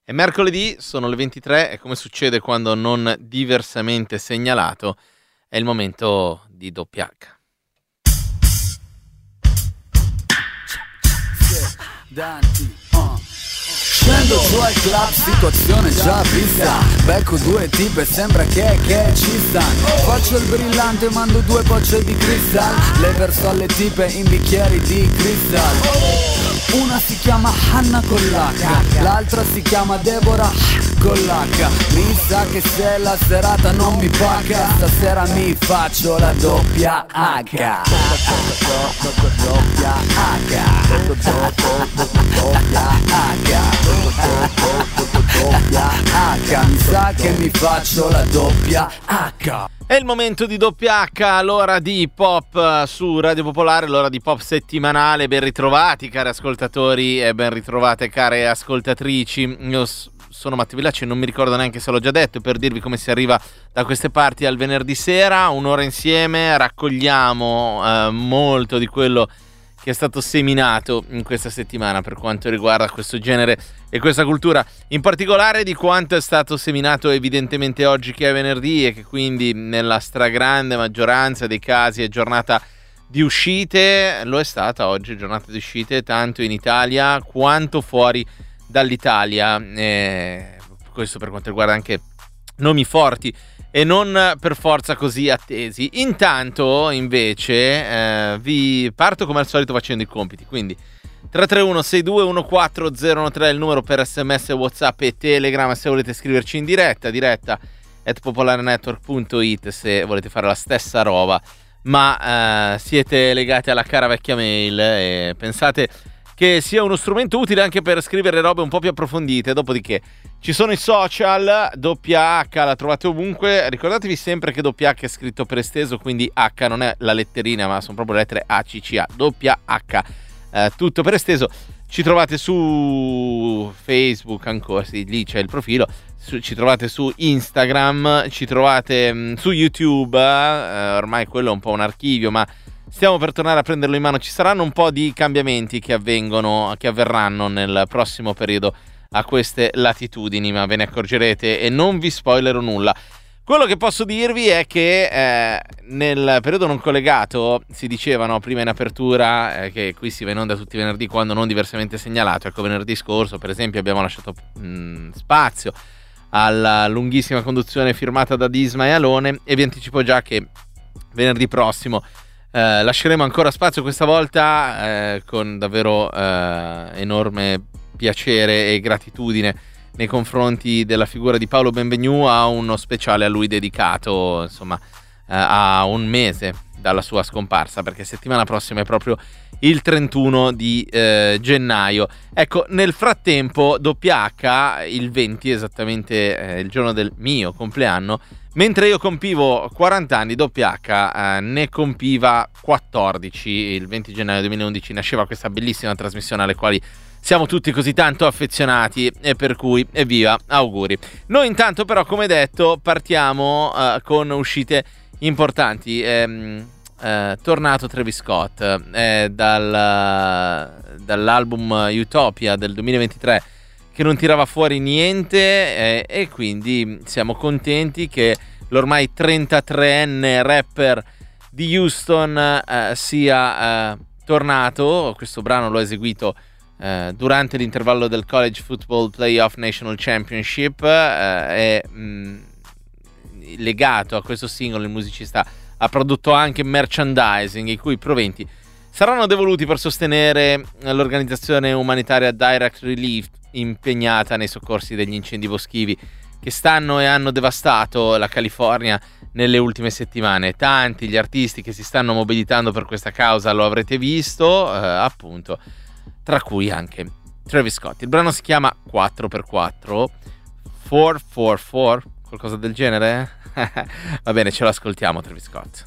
È mercoledì, sono le 23 e come succede quando non diversamente segnalato, è il momento di doppia H. Scendo su al club, situazione già vista. Becco due tipe, sembra che ci stanno. Faccio il brillante, mando due bocce di cristal. Le verso alle tipe in bicchieri di cristal. Una si chiama Hanna con l'H, l'altra si chiama Deborah con l'H. Mi sa che se la serata non mi paga, stasera mi faccio la doppia H. Doppia H. Doppia H. Mi sa che mi faccio la doppia H. È il momento di doppia H, l'ora di pop su Radio Popolare, l'ora di pop settimanale. Ben ritrovati cari ascoltatori e ben ritrovate care ascoltatrici. Io sono Matteo Villacci e non mi ricordo neanche se l'ho già detto, per dirvi come si arriva da queste parti al venerdì sera. Un'ora insieme, raccogliamo molto di quello che è stato seminato in questa settimana per quanto riguarda questo genere e questa cultura, in particolare di quanto è stato seminato evidentemente oggi che è venerdì e che quindi nella stragrande maggioranza dei casi è giornata di uscite. Lo è stata oggi, giornata di uscite, tanto in Italia quanto fuori dall'Italia, questo per quanto riguarda anche nomi forti e non per forza così attesi. Intanto invece vi parto come al solito facendo i compiti, quindi 331-6214-013 è il numero per SMS, WhatsApp e Telegram se volete scriverci in diretta @popolarenetwork.it se volete fare la stessa roba ma siete legati alla cara vecchia mail e pensate che sia uno strumento utile anche per scrivere robe un po' più approfondite. Dopodiché ci sono i social, doppia H la trovate ovunque. Ricordatevi sempre che doppia H è scritto per esteso, quindi H non è la letterina ma sono proprio le lettere ACCA, doppia H, tutto per esteso. Ci trovate su Facebook ancora, sì, lì c'è il profilo, ci trovate su Instagram, ci trovate su YouTube, ormai quello è un po' un archivio ma stiamo per tornare a prenderlo in mano. Ci saranno un po' di cambiamenti che avverranno nel prossimo periodo a queste latitudini, ma ve ne accorgerete e non vi spoilerò nulla. Quello che posso dirvi è che nel periodo non collegato si dicevano prima in apertura che qui si va in onda tutti i venerdì quando non diversamente segnalato. Ecco, venerdì scorso per esempio abbiamo lasciato spazio alla lunghissima conduzione firmata da Disma e Alone e vi anticipo già che venerdì prossimo lasceremo ancora spazio, questa volta con davvero enorme piacere e gratitudine nei confronti della figura di Paolo Benvenu, a uno speciale a lui dedicato, insomma, a un mese dalla sua scomparsa, perché settimana prossima è proprio il 31 di gennaio. Ecco, nel frattempo doppia H il 20, esattamente il giorno del mio compleanno, mentre io compivo 40 anni, doppia H ne compiva 14. Il 20 gennaio 2011 nasceva questa bellissima trasmissione alle quali siamo tutti così tanto affezionati e per cui evviva, auguri. Noi intanto però, come detto, partiamo con uscite importanti. Tornato Travis Scott dall'album Utopia del 2023 che non tirava fuori niente e quindi siamo contenti che l'ormai 33enne rapper di Houston sia tornato. Questo brano l'ho eseguito durante l'intervallo del College Football Playoff National Championship. È legato a questo singolo il musicista ha prodotto anche merchandising i cui proventi saranno devoluti per sostenere l'organizzazione umanitaria Direct Relief impegnata nei soccorsi degli incendi boschivi che stanno e hanno devastato la California nelle ultime settimane. Tanti gli artisti che si stanno mobilitando per questa causa, lo avrete visto, appunto, tra cui anche Travis Scott. Il brano si chiama 4x4, 444, qualcosa del genere? Va bene, ce lo ascoltiamo, Travis Scott.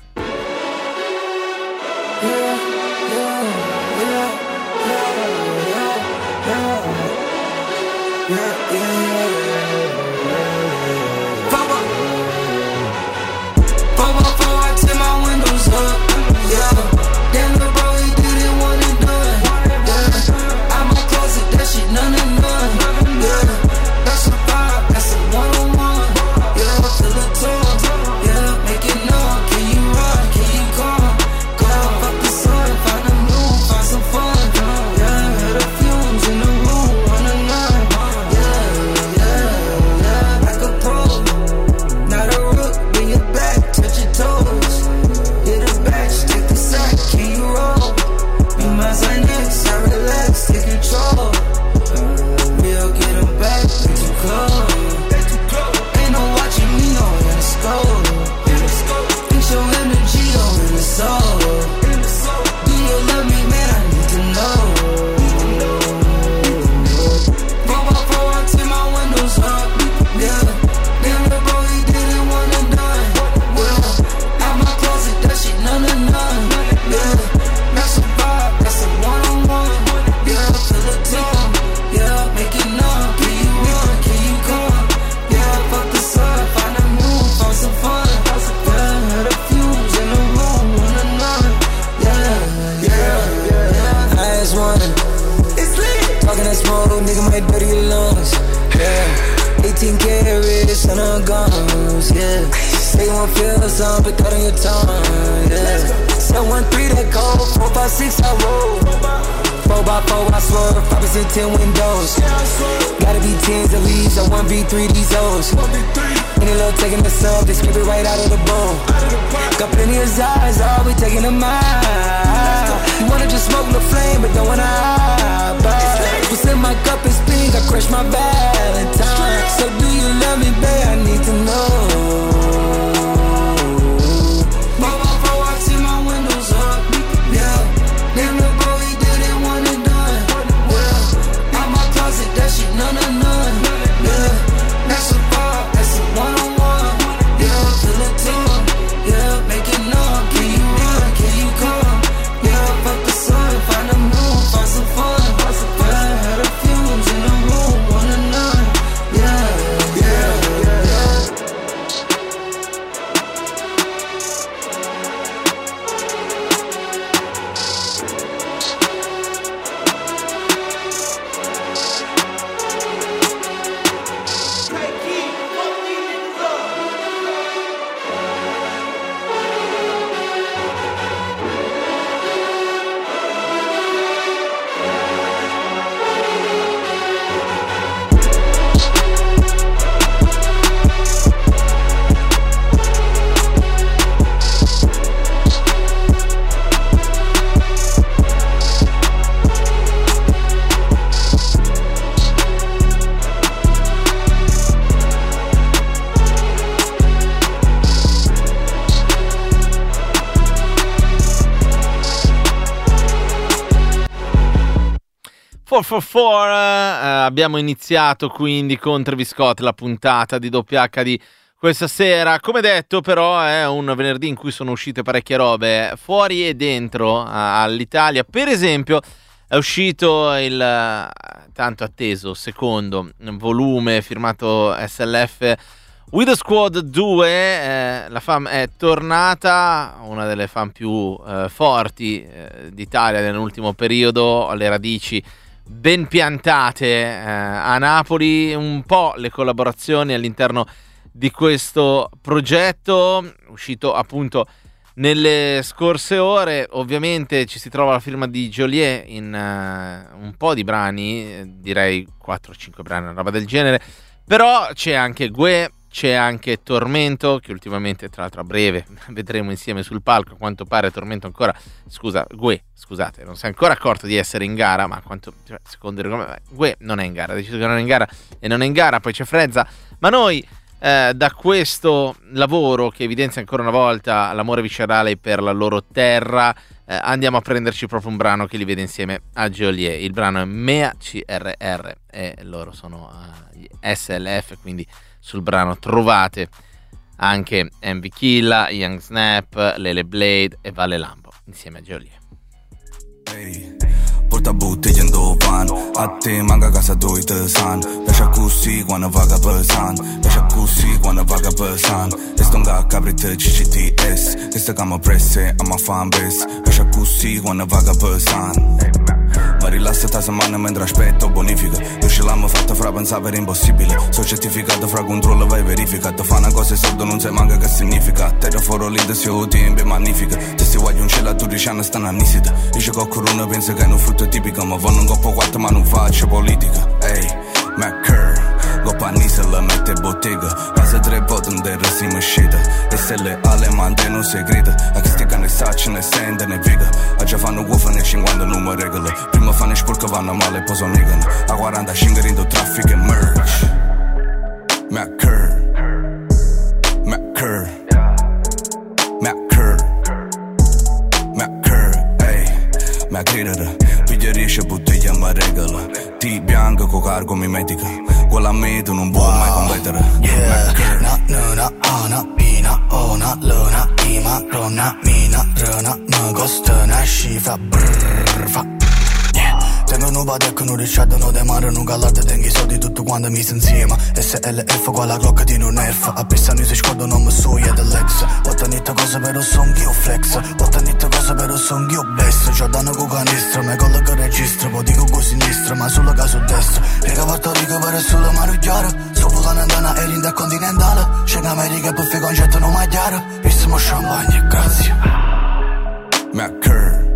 18 carats and her guns, yeah. Say you wanna feel something, put that on your tongue, yeah. 713 that code, 456 I roll. 4x4 I swerve, 5% 10 windows. Gotta be 10s at least, I 1v3 these O's. Any little taking the sub, they scrape it right out of the bowl. Got plenty of eyes, all we taking them out. You wanna just smoke the flame, but don't wanna hide. What's in my cup is pink, I crush my Valentine. So do you love me, babe? I need to know. Abbiamo iniziato quindi con Travis Scott la puntata di WH di questa sera. Come detto, però, è un venerdì in cui sono uscite parecchie robe fuori e dentro all'Italia. Per esempio è uscito il tanto atteso secondo volume firmato SLF Widow Squad 2. La fam è tornata, una delle fan più forti d'Italia nell'ultimo periodo, alle radici ben piantate a Napoli. Un po' le collaborazioni all'interno di questo progetto, uscito appunto nelle scorse ore. Ovviamente ci si trova la firma di Geolier in un po' di brani, direi 4-5 brani, una roba del genere, però c'è anche Gue, c'è anche Tormento, che ultimamente, tra l'altro a breve, vedremo insieme sul palco. A quanto pare Tormento ancora, Gue, scusate, non si è ancora accorto di essere in gara, ma a quanto, secondo Gue non è in gara, ha deciso che non è in gara e non è in gara. Poi c'è Frezza, ma noi da questo lavoro che evidenzia ancora una volta l'amore viscerale per la loro terra, andiamo a prenderci proprio un brano che li vede insieme a Geolier. Il brano è Mea CRR e loro sono gli SLF, quindi sul brano trovate anche MV Killa, Young Snap, Lele Blade e Vale Lambo insieme a Geolier. Hey, porta bottiglia in dopan, a te manca casa doi te san. Pesce così quando vaga per san, pesce così quando vaga per san. E stonga caprite CCTS, che sta cama presse a ma fan best. Pesce così quando vaga per san. Ma rilassa sta settimana mentre aspetto bonifica. Io ce l'hanno fatta fra pensare per impossibile. So certificato fra controllo vai verifica. Te fa una cosa e soldo non sai manca che significa. Te da fuori lì se ho tempo magnifica. Te si voglio un cielo a 12 anni stanno annisita. Dice che qualcuno pensa che è un frutto tipico, ma vanno un coppo quattro ma non faccio politica. Ehi, McCurr, coppa Nisa la mette bottega. Passa 3 volte in terra si mi scita. E se le alemande non si grida. A che stica ne saccia ne sente ne viga. A già fanno gufa ne 50 numero regole. Prima fanno sport che vanno male poi sono negano. A 45 rindo traffico e merch. McCurr, McCurr, McCurr, McCurr, ehi, ma credere. Piglierisce bottiglia ma regola. Ti bianco con cargo mimetica. Quella me tu non può mai competere. Yeah, na na ana pina ona luna ima rona mina rona ma costa na scifa brrr fa. Tengo non badecco, non ricciadono de mare, non galate, tengo i soldi tutto quando mi insieme. SLF qua la clocca di non nerf, a Pessano si scordano non mi soia dell'ex. Ho tenuto cose però son io flex, ho tenuto cose però son io best. C'ho danno con canestro, me collo che registro, poi dico con sinistra, ma solo caso destro. Riga Porto Rico per solo mano chiara, sto volando andana e l'intercontinentale. C'è America per fare concetto non magliare, vissimo champagne, grazie. McCurr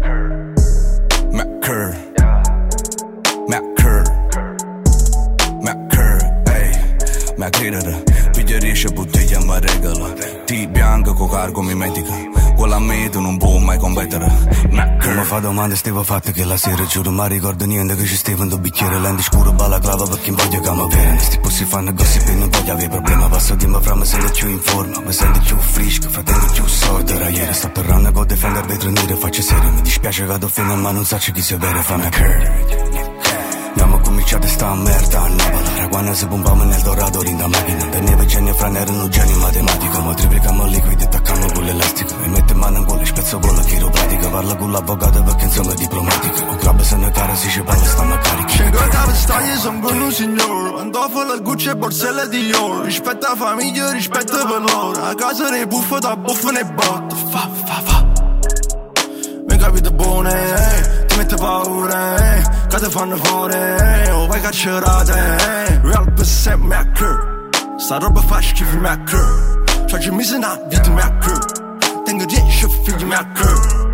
ma credere, piglia riesce a bottiglia ma regala. Ti bianca con cargo mi medica, quella a me tu non può mai competere. Ma come fa domande stavo fatte che la sera giuro ma ricordo niente che ci stava in due bicchiere. Lenti scuro balaclava perché in voglia che mi avere. Sti posti fanno gossip e non voglio avere problema. Passo tempo fra mi sento più in forma, mi sento più fresco, fratello più sordo. Da ieri sto tornando con difendere vetro nero, faccio serio. Mi dispiace che do fine ma non so chi sia vero. Fammi curve. Abbiamo cominciato sta merda a Napoli. Quando si pompavamo nel dorato rinda macchina. Per neve genio fra nero non genio matematica. Ma triplichiamo liquidi e attaccamo con l'elastico. E mette mano in culo, spezzo con la chiropratica. Parla con l'avvocato perché insomma è diplomatico. O club se ne cara si ci parla stanno carichi. C'è quella vestaglia son con un signor. Pantofole, Gucci e borselle di Dior. Rispetto a famiglia, rispetto per loro. A casa ne buffo da buffo ne botto. Fa mi capite buone, ti mette paura, che ti fanno fuori, o vai carcerate, real percent Macker. Sta roba fa schifo Macker. Cioè ci mise una vita Macker. Tengo 10 figli Macker.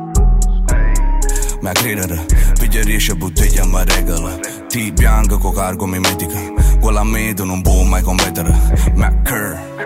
Ma credere, piglia riesce a bottiglia ma regala. Ti bianca con cargo mi medica, quella a me tu non può mai competere. Macker.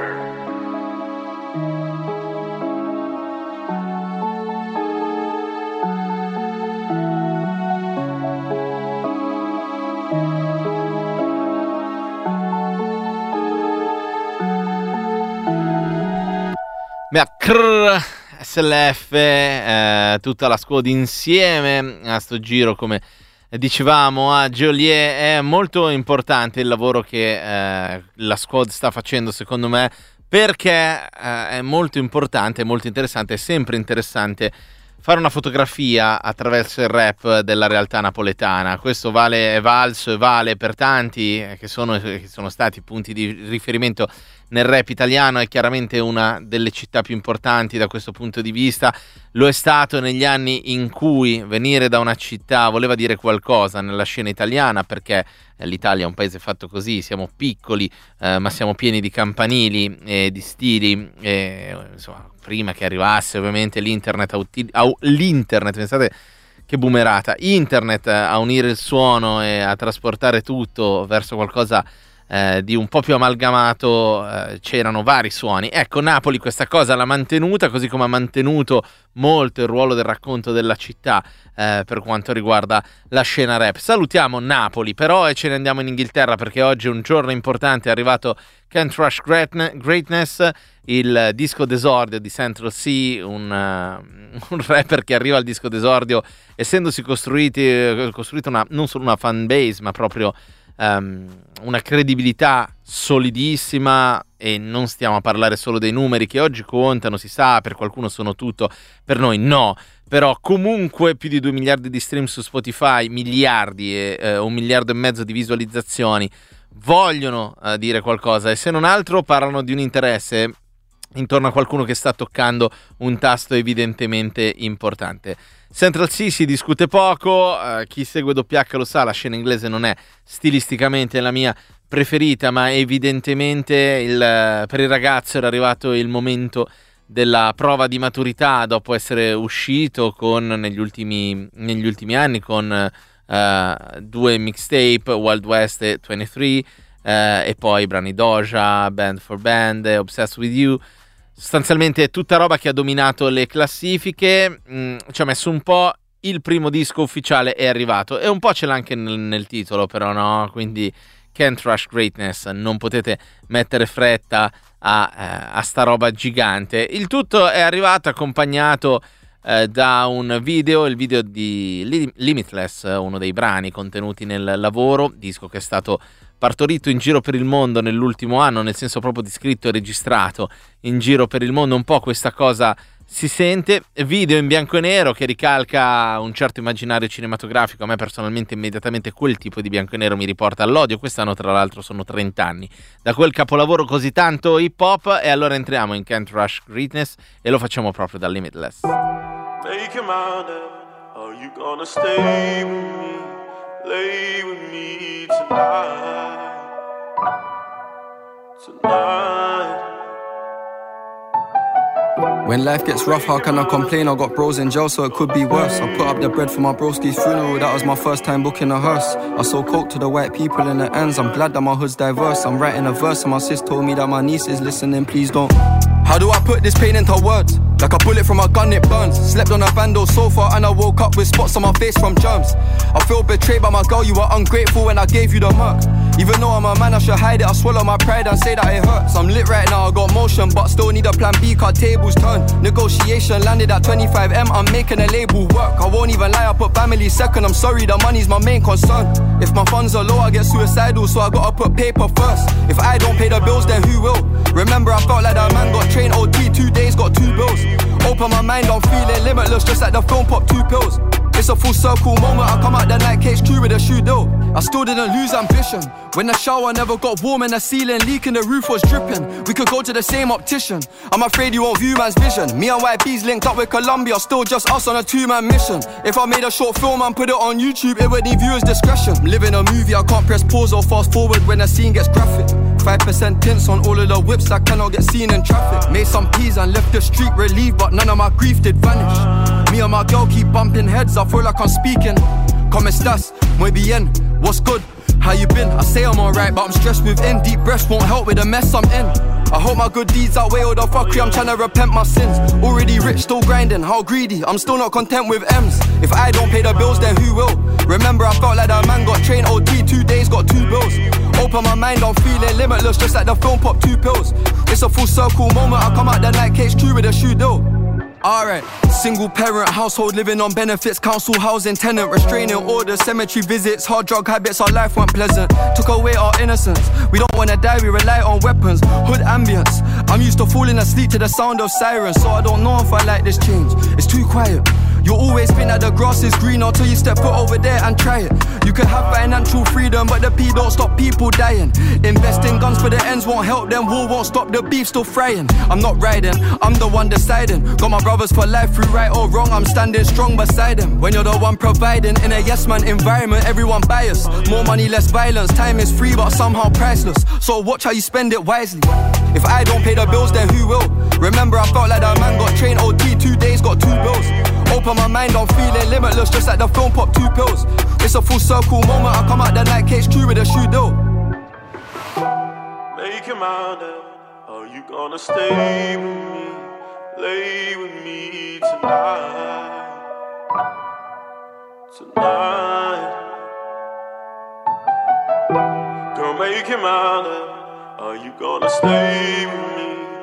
SLF, tutta la squad insieme a sto giro, come dicevamo a Geolier. È molto importante il lavoro che la squad sta facendo, secondo me, perché è molto importante, molto interessante, è sempre interessante fare una fotografia attraverso il rap della realtà napoletana. Questo è valso e vale per tanti che sono stati punti di riferimento nel rap italiano. È chiaramente una delle città più importanti da questo punto di vista. Lo è stato negli anni in cui venire da una città voleva dire qualcosa nella scena italiana, perché l'Italia è un paese fatto così, siamo piccoli, ma siamo pieni di campanili e di stili, e, insomma, prima che arrivasse ovviamente l'internet, pensate che boomerata, internet a unire il suono e a trasportare tutto verso qualcosa di un po' più amalgamato. C'erano vari suoni. Ecco, Napoli questa cosa l'ha mantenuta, così come ha mantenuto molto il ruolo del racconto della città per quanto riguarda la scena rap. Salutiamo Napoli però e ce ne andiamo in Inghilterra, perché oggi è un giorno importante. È arrivato Can't Rush Greatness, il disco d'esordio di Central C, un rapper che arriva al disco d'esordio essendosi costruito non solo una fan base, ma proprio una credibilità solidissima. E non stiamo a parlare solo dei numeri che oggi contano, si sa, per qualcuno sono tutto, per noi no, però comunque più di 2 miliardi di stream su Spotify, miliardi e 1,5 miliardi di visualizzazioni vogliono dire qualcosa, e se non altro parlano di un interesse intorno a qualcuno che sta toccando un tasto evidentemente importante. Central C si discute poco, chi segue WH lo sa, la scena inglese non è stilisticamente la mia preferita, ma evidentemente per il ragazzo era arrivato il momento della prova di maturità, dopo essere uscito negli ultimi anni con 2 mixtape, Wild West e 23, e poi brani Doja, Band for Band, Obsessed With You. Sostanzialmente tutta roba che ha dominato le classifiche. Ci ha messo un po', il primo disco ufficiale è arrivato e un po' ce l'ha anche nel titolo, però no, quindi Can't Rush Greatness, non potete mettere fretta a sta roba gigante. Il tutto è arrivato accompagnato da un video, il video di Limitless, uno dei brani contenuti nel lavoro, disco che è stato partorito in giro per il mondo nell'ultimo anno, nel senso proprio di scritto e registrato in giro per il mondo. Un po' questa cosa si sente. Video in bianco e nero che ricalca un certo immaginario cinematografico. A me personalmente immediatamente quel tipo di bianco e nero mi riporta all'odio. Quest'anno tra l'altro sono 30 anni da quel capolavoro così tanto hip hop, e allora entriamo in Can't Rush Greatness e lo facciamo proprio da Limitless. Make your mind up, are you gonna stay with me, lay with me tonight? When life gets rough, how can I complain? I got bros in jail, so it could be worse. I put up the bread for my broski's funeral, that was my first time booking a hearse. I sold coke to the white people in the ends, I'm glad that my hood's diverse. I'm writing a verse and my sis told me that my niece is listening, please don't. How do I put this pain into words? Like a bullet from a gun, it burns. Slept on a vandal sofa and I woke up with spots on my face from germs. I feel betrayed by my girl, you were ungrateful when I gave you the mug. Even though I'm a man, I should hide it. I swallow my pride and say that it hurts. I'm lit right now, I got motion, but still need a plan B, cause tables turn. Negotiation landed at 25M, I'm making a label work. I won't even lie, I put family second. I'm sorry, the money's my main concern. If my funds are low, I get suicidal, so I gotta put paper first. If I don't pay the bills, then who will? Remember, I felt like that man got trained OT, 2 days, got 2 bills. Open my mind, I'm feeling limitless, just like the film Pop 2 pills. It's a full circle moment, I come out the night cage true with a shoe deal. I still didn't lose ambition. When the shower never got warm and the ceiling leaking, the roof was dripping. We could go to the same optician. I'm afraid you won't view man's vision. Me and YB's linked up with Columbia, still just us on a 2-man mission. If I made a short film and put it on YouTube, it would need viewers' discretion. I'm living a movie, I can't press pause or fast forward when the scene gets graphic. 5% tints on all of the whips that cannot get seen in traffic. Made some peas and left the street relieved, but none of my grief did vanish. Me and my girl keep bumping heads, I feel like I'm speaking. Como estas? Muy bien, what's good? How you been? I say I'm alright, but I'm stressed within. Deep breaths won't help with the mess I'm in. I hope my good deeds outweigh all the fuckery, I'm trying to repent my sins. Already rich, still grinding, how greedy, I'm still not content with M's. If I don't pay the bills, then who will? Remember, I felt like that man got trained OT, 2 days, got 2 bills. Open my mind, I'm feeling limitless, just like the film Pop 2 pills. It's a full circle moment, I come out the night cage true with a shoe deal. Alright, single parent household living on benefits, council housing, tenant, restraining orders, cemetery visits, hard drug habits, our life weren't pleasant. Took away our innocence, we don't wanna die, we rely on weapons, hood ambience. I'm used to falling asleep to the sound of sirens, so I don't know if I like this change, it's too quiet. You'll always think that the grass is greener till you step foot over there and try it. You can have financial freedom, but the P don't stop people dying. Invest in guns for the ends won't help them, war won't stop the beef still frying. I'm not riding, I'm the one deciding. Got my brothers for life through right or wrong, I'm standing strong beside them. When you're the one providing in a yes man environment, everyone biased. More money, less violence, time is free but somehow priceless. So watch how you spend it wisely. If I don't pay the bills, then who will? Remember, I felt like that man got trained OT, 2 days, got 2 bills. Open my mind, I'm feeling limitless, just like the film Pop 2 pills. It's a full circle moment, I come out the night cage true with a shoe deal. Make your mind up, are you gonna stay with me, lay with me tonight? Girl, make your mind up, are you gonna stay with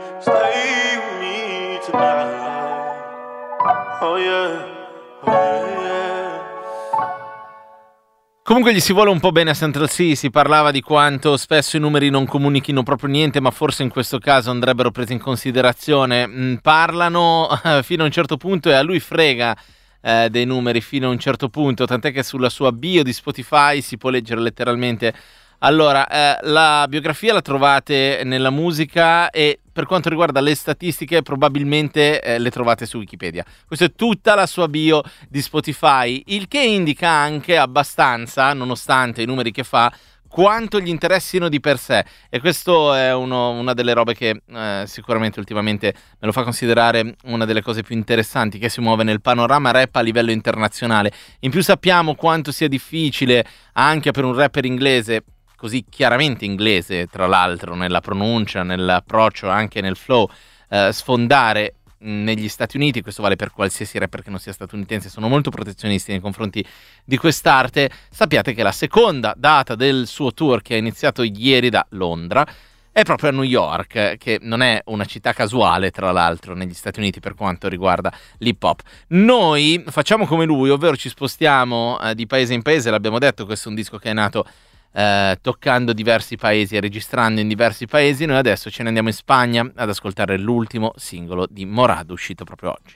me tonight? Oh yeah, oh yeah. Comunque gli si vuole un po' bene a Central C, si parlava di quanto spesso i numeri non comunichino proprio niente, ma forse in questo caso andrebbero presi in considerazione. Parlano fino a un certo punto e a lui frega dei numeri fino a un certo punto, tant'è che sulla sua bio di Spotify si può leggere letteralmente. Allora, la biografia la trovate nella musica e per quanto riguarda le statistiche probabilmente le trovate su Wikipedia. Questa è tutta la sua bio di Spotify, il che indica anche abbastanza, nonostante i numeri che fa, quanto gli interessino di per sé. E questo è una delle robe che sicuramente ultimamente me lo fa considerare una delle cose più interessanti che si muove nel panorama rap a livello internazionale. In più sappiamo quanto sia difficile anche per un rapper inglese, così chiaramente inglese tra l'altro nella pronuncia, nell'approccio, anche nel flow, sfondare negli Stati Uniti. Questo vale per qualsiasi rapper che non sia statunitense, sono molto protezionisti nei confronti di quest'arte. Sappiate che la seconda data del suo tour, che è iniziato ieri da Londra, è proprio a New York, che non è una città casuale tra l'altro negli Stati Uniti per quanto riguarda l'hip hop. Noi facciamo come lui, ovvero ci spostiamo di paese in paese, l'abbiamo detto, questo è un disco che è nato toccando diversi paesi e registrando in diversi paesi. Noi adesso ce ne andiamo in Spagna ad ascoltare l'ultimo singolo di Morad, uscito proprio oggi.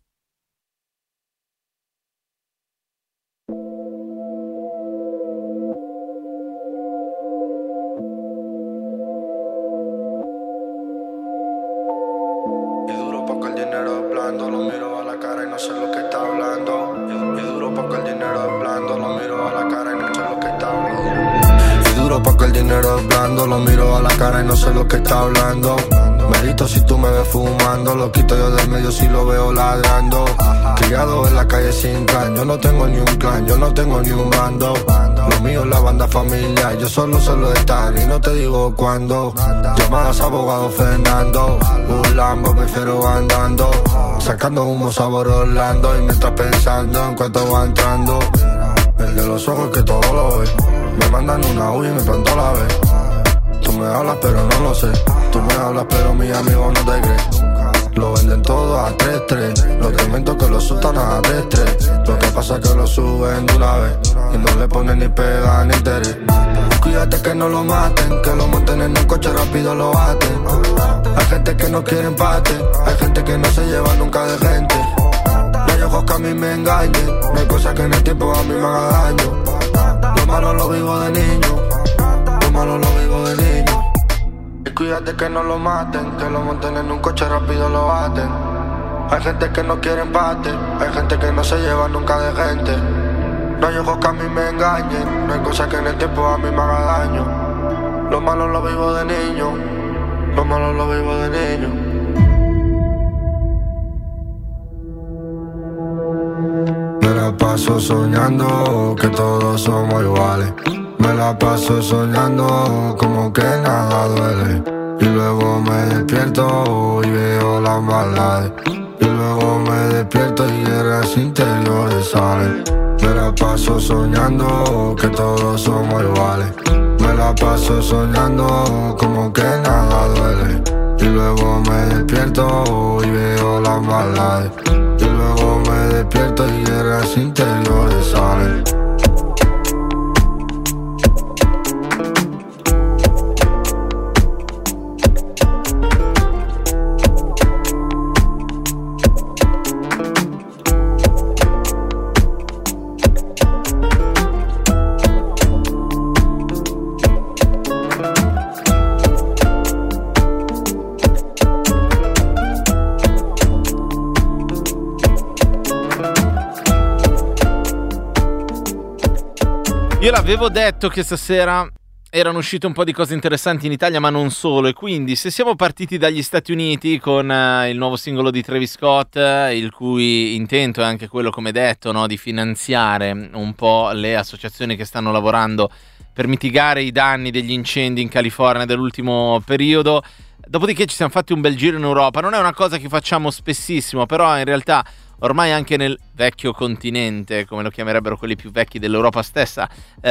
Lo miro a la cara y no sé lo que está hablando. Y duro porque el dinero es blando. Lo miro a la cara y no sé lo que está hablando. Y duro porque el dinero es blando. Lo miro a la cara y no sé lo que está hablando. Merito si tú me ves fumando. Lo quito yo del medio si lo veo ladrando. Criado en la calle sin clan. Yo no tengo ni un clan, yo no tengo ni un bando. Lo mío es la banda familiar. Yo solo sé lo de estar y no te digo cuándo. Llamadas abogado Fernando. Un Lambo prefiero andando. Sacando humo sabor Orlando. Y mientras pensando en cuánto va entrando. El de los ojos que todo lo ve. Me mandan una huya y me planto la vez. Tú me hablas pero no lo sé. Tú me hablas pero mis amigos no te creen. Lo venden todo a 3-3. Los dementos que lo sueltan a 3-3. Lo que pasa es que lo suben de una vez. Y no le ponen ni pega ni interés. Cuídate que no lo maten. Que lo monten en un coche rápido lo baten. Hay gente que no quiere empate. Hay gente que no se lleva nunca de gente. No hay ojos que a mí me engañen. No hay cosas que en el tiempo a mí me haga daño. Lo malo lo vivo de niño. Lo malo lo vivo de niño. Y cuídate que no lo maten. Que lo monten en un coche rápido lo baten. Hay gente que no quiere empate. Hay gente que no se lleva nunca de gente. No hay ojos que a mí me engañen. No hay cosas que en el tiempo a mí me haga daño. Lo malo lo vivo de niño. Lo malo lo vivo de niño. Me la paso soñando que todos somos iguales. Me la paso soñando como que nada duele. Y luego me despierto y veo las maldades. Y luego me despierto y guerras interiores salen. Me la paso soñando que todos somos iguales. Me la paso soñando como que nada duele. Y luego me despierto y veo las maldades. Y luego me despierto y guerras interiores salen. Io l'avevo detto che stasera erano uscite un po' di cose interessanti in Italia, ma non solo, e quindi se siamo partiti dagli Stati Uniti con il nuovo singolo di Travis Scott, il cui intento è anche quello, come detto, no, di finanziare un po' le associazioni che stanno lavorando per mitigare i danni degli incendi in California dell'ultimo periodo. Dopodiché ci siamo fatti un bel giro in Europa. Non è una cosa che facciamo spessissimo, però in realtà ormai anche nel vecchio continente, come lo chiamerebbero quelli più vecchi dell'Europa stessa,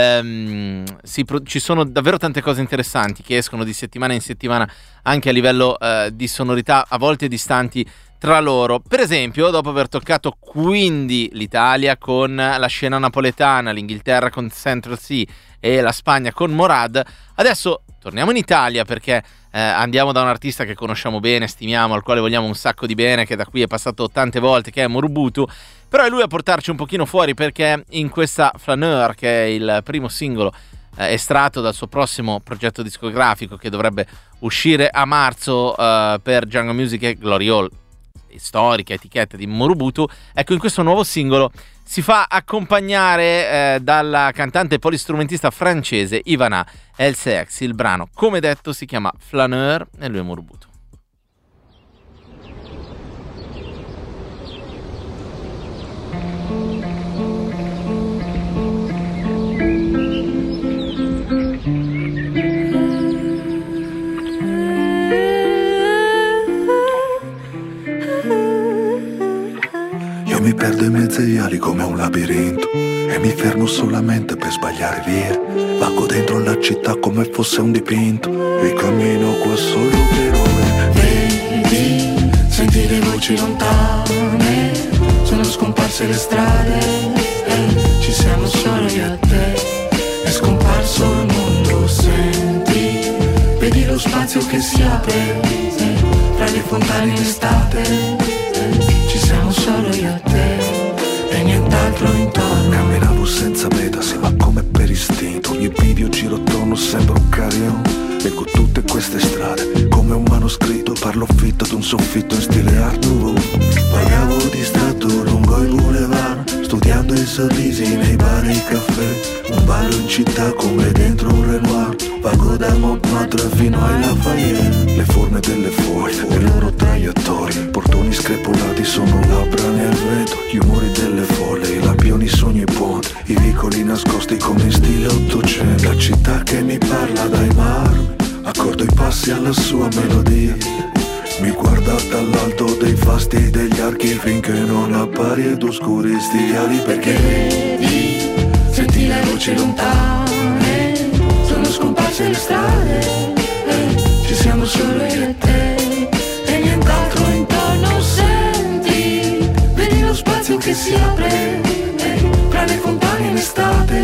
ci sono davvero tante cose interessanti che escono di settimana in settimana, anche a livello di sonorità a volte distanti tra loro. Per esempio, dopo aver toccato quindi l'Italia con la scena napoletana, l'Inghilterra con Central Cee e la Spagna con Morad, adesso torniamo in Italia perché andiamo da un artista che conosciamo bene, stimiamo, al quale vogliamo un sacco di bene, che da qui è passato tante volte, che è Morubutu. Però è lui a portarci un pochino fuori, perché in questa Flaneur, che è il primo singolo estratto dal suo prossimo progetto discografico che dovrebbe uscire a marzo per Django Music e Glory Hall, storica etichetta di Morubutu, ecco, in questo nuovo singolo si fa accompagnare dalla cantante e polistrumentista francese Ivana LCX. Il brano, come detto, si chiama Flaneur e lui è Morubutu. Mi perdo in mezzo ai viali come un labirinto e mi fermo solamente per sbagliare via. Vago dentro la città come fosse un dipinto e cammino qua solo per ore. Vedi, senti le voci lontane, sono scomparse le strade, ci siamo solo io e te. è scomparso il mondo. Senti, vedi lo spazio che si apre, tra le fontane in estate, ci siamo solo io e te e nient'altro intorno. Camminavo senza meta, sì, ma come per istinto. Ogni bivio giro attorno sembra un carillon. Leggo tutte queste strade come un manoscritto. Parlo fitto ad un soffitto in stile Art Nouveau. Vagavo distratto lungo i boulevard, studiando i sorrisi nei bar e i caffè. Un ballo in città come dentro un Renoir. Vago da Montmartre fino ai Lafayette. Le forme delle foglie, le loro traiettorie, portoni screpolati sono labbra nel vento. Gli umori delle folle, i lampioni, i sogni, i ponti, i vicoli nascosti come in stile 800. La città che mi parla dai marmi, accordo i passi alla sua melodia. Mi guarda dall'alto dei fasti e degli archi finché non appari ed oscuri stiali. Perché vedi, senti le voci lontane, sono scomparse le strade, ci siamo solo io e te e nient'altro intorno. Senti, vedi lo spazio che si apre, tra le fontane in estate,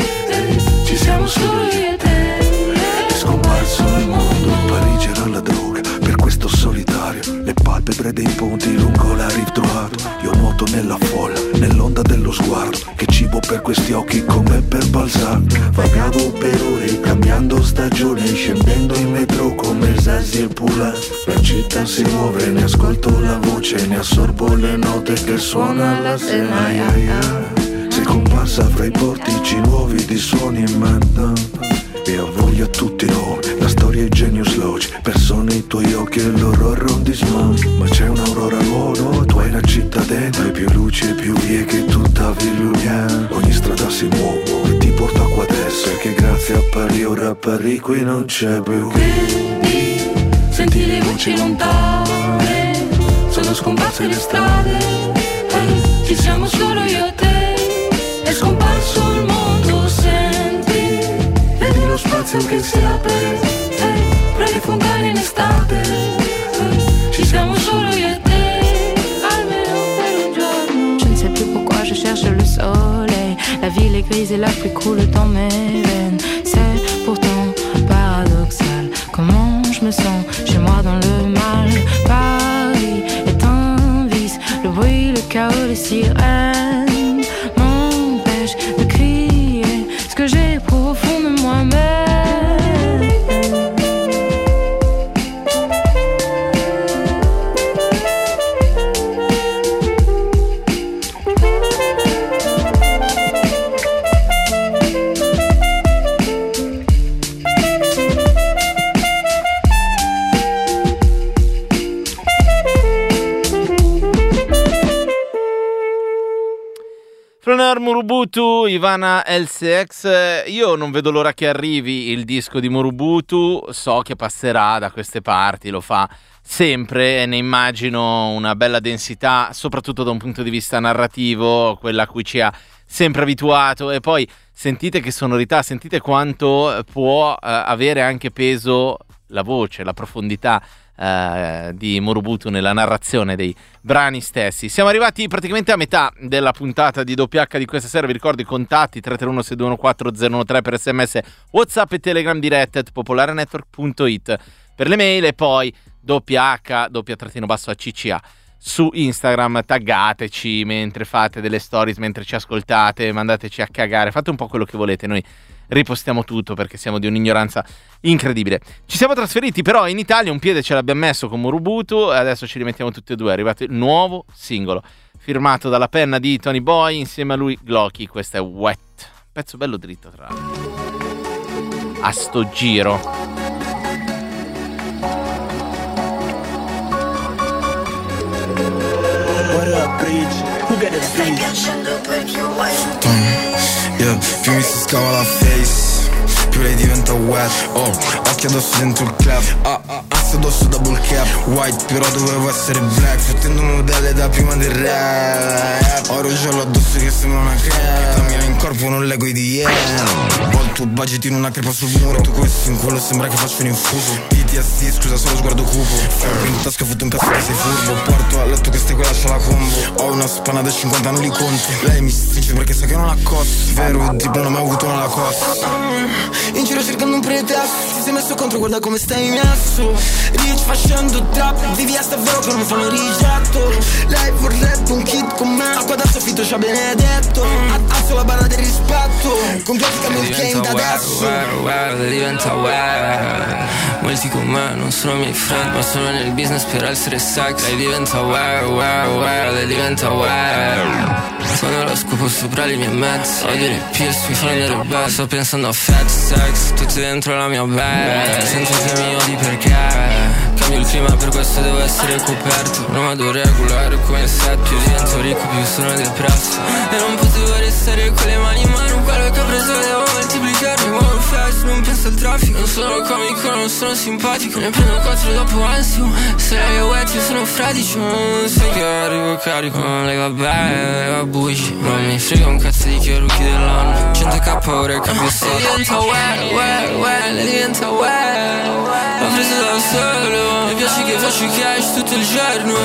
ci siamo solo io e te. È scomparso il mondo. Parigi era la droga, per questo solitario. Le palpebre dei ponti lungo la rive droite. Io nuoto nella folla, nell'onda dello sguardo. Che cibo per questi occhi come per Balzac. Vagavo per ore, cambiando stagione, scendendo in metro come Zazie e Poulain. La città si muove, ne ascolto la voce, ne assorbo le note che suona la sera. Sei comparsa fra i portici nuovi di suoni in mente. E avvoglia tutti noi, la storia è genius logic. Persone i tuoi occhi e il loro arrondissement. Ma c'è un'aurora nuova, tu hai la città dentro. Hai più luci e più vie che tutta Ville. Ogni strada si muove e ti porta qua adesso. Perché grazie a Paris ora Paris qui non c'è più. Vedi, senti le voci lontane, sono scomparse le strade, ci siamo solo io e te, è scomparso il mondo. Senti, vedi lo spazio che si apre, tra le fontane in estate, ci siamo solo io e te, almeno per un giorno. Je ne sais plus pourquoi je cherche le soleil. La ville est grise et la pluie coule dans mes veines. C'est pourtant paradoxal. Comment je me sens chez moi dans le mal. Paris est un vice. Le bruit, le chaos, les sirènes m'empêchent de crier ce que j'éprouve au fond de moi-même. Frenar Murubutu, Ivana LCX. Io non vedo l'ora che arrivi il disco di Murubutu, so che passerà da queste parti, lo fa sempre e ne immagino una bella densità, soprattutto da un punto di vista narrativo, quella a cui ci ha sempre abituato. E poi sentite che sonorità, sentite quanto può avere anche peso la voce, la profondità di Murubutu nella narrazione dei brani stessi. Siamo arrivati praticamente a metà della puntata di WH di questa sera. Vi ricordo i contatti: 331-621-4013 per SMS, WhatsApp e Telegram direct @popolarenetwork.it per le mail, e poi WH_ACCA su Instagram. Taggateci mentre fate delle stories, mentre ci ascoltate, mandateci a cagare, fate un po' quello che volete, noi ripostiamo tutto perché siamo di un'ignoranza incredibile. Ci siamo trasferiti però in Italia, un piede ce l'abbiamo messo con Murubutu e adesso ci rimettiamo tutti e due. È arrivato il nuovo singolo firmato dalla penna di Tony Boy, insieme a lui Glocky. Questo è Wet, pezzo bello dritto tra l'altro a sto giro. What up, bitch? Who got a beat? Yeah, puis c'est scar à la face. più lei diventa wet. Oh, occhi addosso dentro il club, asse addosso double cap. White però dovevo essere black, fottendo modelle da prima del rap. Oro giallo addosso che sembra una crema, cammina in corpo non leggo i DM. Ho il tuo budget in una crepa sul muro, tu questo in quello sembra che faccio un infuso. PTSD, scusa solo sguardo cupo, ferro in tasca, fotto un cazzo che sei furbo. Porto a letto che stai quella c'ha la combo. Ho una spanna da 50 non li conto. Lei mi stringe perché sa che non ha costo. Vero, tipo non ho mai avuto una Lacoste. In giro cercando un pretesto, ti sei messo contro, guarda come stai messo. Rich facendo trap, vivi a sta vero che non fanno rigetto. Lei vorrebbe un kid con me, acqua da soffitto c'ha Benedetto. Alzo la barra del rispetto, completicamente il game da adesso. Lei diventa aware. Molti con me non sono miei friend, ma sono nel business per essere sex. Lei diventa aware, lei diventa aware. Quando lo scopo sopra i miei mezzi, odio le pierce, mi fanno andare bene. Sto pensando a fat sex, tutti dentro la mia bag. Sento che mi odi perché cambio il clima, per questo devo essere coperto. Non vado regolare come set, più divento ricco più sono depresso. E non potevo restare con le mani in mano, quello che ho preso devo moltiplicarmi. One flash, non penso al traffico. Non sono comico, non sono simpatico, ne prendo 4 dopo ansio. Se lei è wet io sono fradicio. Sai che arrivo carico, lei va bene, va buci. Non mi frega un cazzo di che rookie dell'anno. 100k ora cambio solo. Lei diventa wet, lei diventa wet. L'ho preso da solo, mi piace che faccio cash tutto il giorno.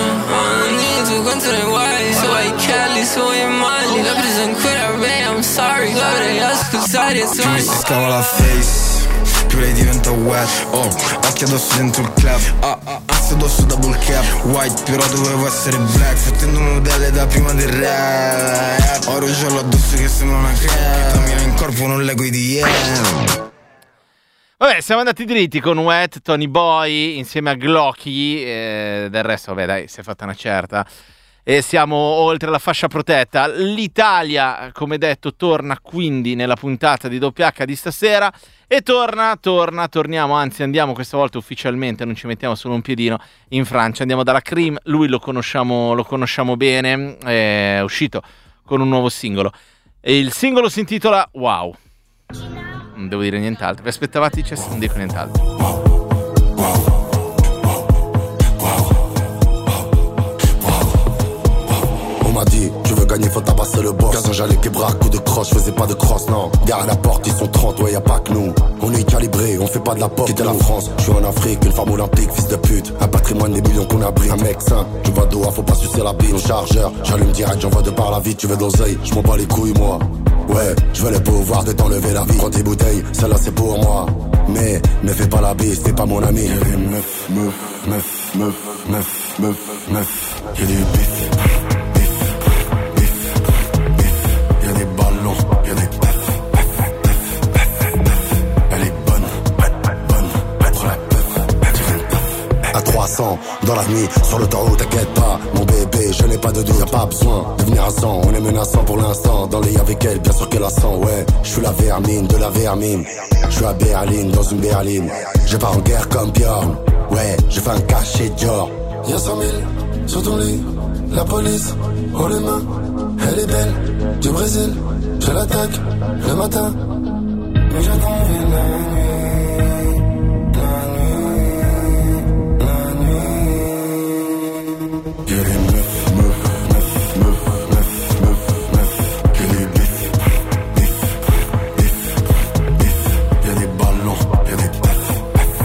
Tu quanto ne vuoi? Se vuoi Kelly, se vuoi Molly. L'ho preso ancora bene, I'm sorry. Dovrei ascoltare i tuoi. Più mi si scava la face, più lei diventa wet. Oh, occhi addosso dentro il club, asse addosso double cap. White però dovevo essere black, fottendo modelle da prima del rap. Oro giallo addosso che sembra una crema, cammina in corpo non leggo i DM. Vabbè, siamo andati dritti con Wet, Tony Boy insieme a Glocky, del resto vabbè dai, si è fatta una certa. E siamo oltre la fascia protetta. L'Italia, come detto, torna quindi nella puntata di WH di stasera. E torniamo, anzi andiamo questa volta ufficialmente, non ci mettiamo solo un piedino in Francia. Andiamo dalla Cream, lui lo conosciamo bene, è uscito con un nuovo singolo. E il singolo si intitola Wow. Non devo dire nient'altro. Vi aspettavate dicessi? Non dico nient'altro. On m'a dit, tu veux gagner, faut tabasser le boss. 15 ans j'allais québra, coup de croche, faisais pas de crosse, non. Derrière la porte, ils sont 30, ouais, y'a pas que nous. On est calibré, on fait pas de la pop. Quitter la France, je suis en Afrique, une femme olympique, fils de pute. Un patrimoine des millions qu'on abrite. Un mec sain, tu vois Doha, faut pas sucer la bille. Au chargeur, j'allume direct, j'envoie de par la vie. Tu veux de l'oseille, je m'en bats les couilles, moi. Ouais, je veux les pouvoirs de t'enlever la vie. Prends tes bouteilles, celle-là c'est pour moi. Mais ne fais pas la bise, t'es pas mon ami. Y'a des meufs. Y'a des bif. Y'a des ballons, y'a des pef. Elle est bonne, prends la pef. À 300, dans la nuit, sur l'autoroute, t'inquiète pas. Mon bébé, je n'ai pas de doute, y'a pas besoin de venir à 100. On est menaçant pour l'instant, dans les avec elle, bien sûr qu'elle a 100. Ouais, je suis la vermine, de la vermine. Je suis à Berlin, dans une berline. Je pars en guerre comme Bjorn. Ouais, je fais un cachet Dior. Y'a 100 000 sur ton lit. La police, haut les mains. Elle est belle, du Brésil. Je l'attaque le matin. Mais j'attends la nuit. Y'a les meufs. Y'a les bif. Y'a des ballons, y'a des pef.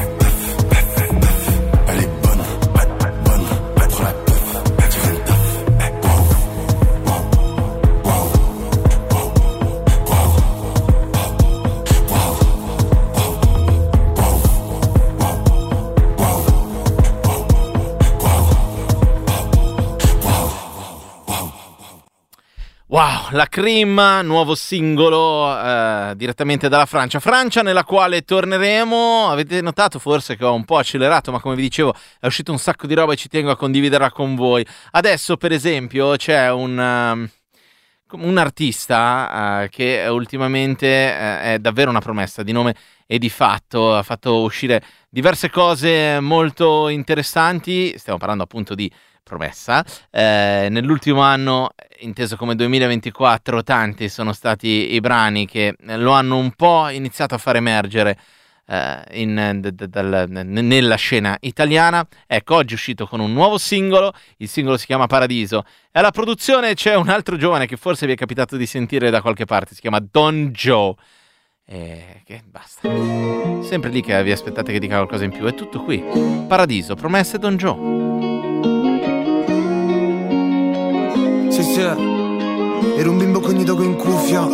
Elle est bonne, prends la pef. Tu viens de taf. Wow, la Cream, nuovo singolo direttamente dalla Francia nella quale torneremo. Avete notato forse che ho un po' accelerato, ma come vi dicevo è uscito un sacco di roba e ci tengo a condividerla con voi. Adesso per esempio c'è un artista che ultimamente è davvero una promessa di nome e di fatto. Ha fatto uscire diverse cose molto interessanti. Stiamo parlando appunto di Promessa. Nell'ultimo anno, inteso come 2024, tanti sono stati i brani che lo hanno un po' iniziato a far emergere nella scena italiana. Ecco, oggi è uscito con un nuovo singolo. Il singolo si chiama Paradiso e alla produzione c'è un altro giovane che forse vi è capitato di sentire da qualche parte. Si chiama Don Joe. Che basta, sempre lì che vi aspettate che dica qualcosa in più. È tutto qui. Paradiso, Promesse, Don Joe. Sì, ero un bimbo con i dogo in cuffia.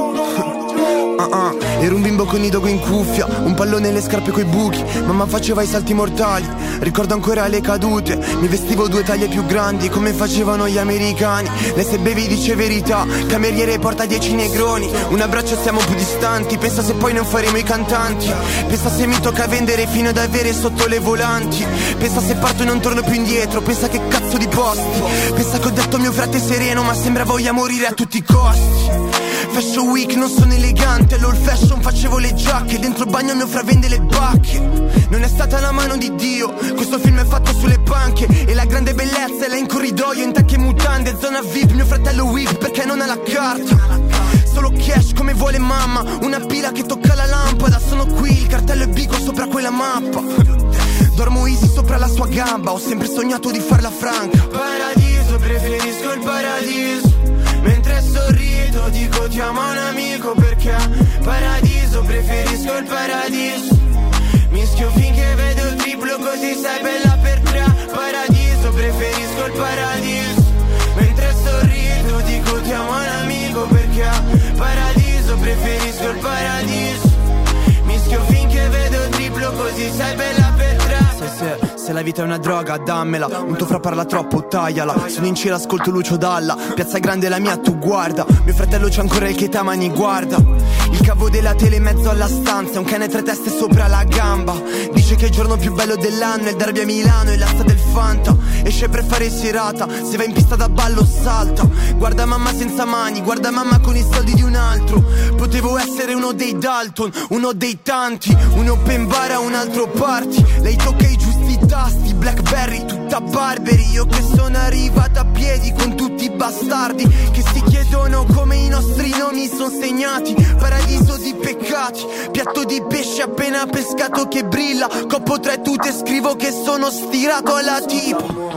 Ero un bimbo con i dogo in cuffia, un pallone e le scarpe coi buchi. Mamma faceva i salti mortali, ricordo ancora le cadute. Mi vestivo 2 taglie più grandi, come facevano gli americani. Lei se bevi dice verità, cameriere porta 10 negroni. Un abbraccio siamo più distanti, pensa se poi non faremo i cantanti. Pensa se mi tocca vendere fino ad avere sotto le volanti. Pensa se parto e non torno più indietro, pensa che cazzo di posti. Pensa che ho detto mio frate sereno, ma sembra voglia morire a tutti i costi. Fashion week, non sono elegante, all'old fashion facevo le giacche. Dentro il bagno mio fra vende le bacche. Non è stata la mano di Dio, questo film è fatto sulle panche. E la grande bellezza è là in corridoio, in tacche e mutande, zona VIP. Mio fratello whip perché non ha la carta, solo cash come vuole mamma. Una pila che tocca la lampada. Sono qui, il cartello è bico sopra quella mappa. Dormo easy sopra la sua gamba, ho sempre sognato di farla franca. Paradiso, preferisco il paradiso. Mentre sorrido dico ti amo un amico perché paradiso, preferisco il paradiso. Mischio finché vedo il triplo così sei bella per 3. Paradiso, preferisco il paradiso. Mentre sorrido dico ti amo un amico perché paradiso, preferisco il paradiso. Mischio finché vedo il triplo così sei bella per 3. Se la vita è una droga dammela, un tuo fra parla troppo tagliala. Sono in cielo ascolto Lucio Dalla, Piazza Grande è la mia tu guarda. Mio fratello c'è ancora il Chetamani guarda. Il cavo della tele in mezzo alla stanza, un cane 3 teste sopra la gamba. Dice che il giorno più bello dell'anno è il derby a Milano e l'asta del Fanta. Esce per fare serata, se va in pista da ballo salta. Guarda mamma senza mani, guarda mamma con i soldi di un altro. Potevo essere uno dei Dalton, uno dei tanti, un open bar a un altro party. Lei tocca i giusti tasti, Blackberry tutta Barberi. Io che sono arrivata a piedi con tutti i bastardi che si chiedono come i nostri nomi sono segnati. Paradiso di peccati, piatto di pesce appena pescato che brilla. Coppo 3 tute scrivo che sono stirato alla tipo,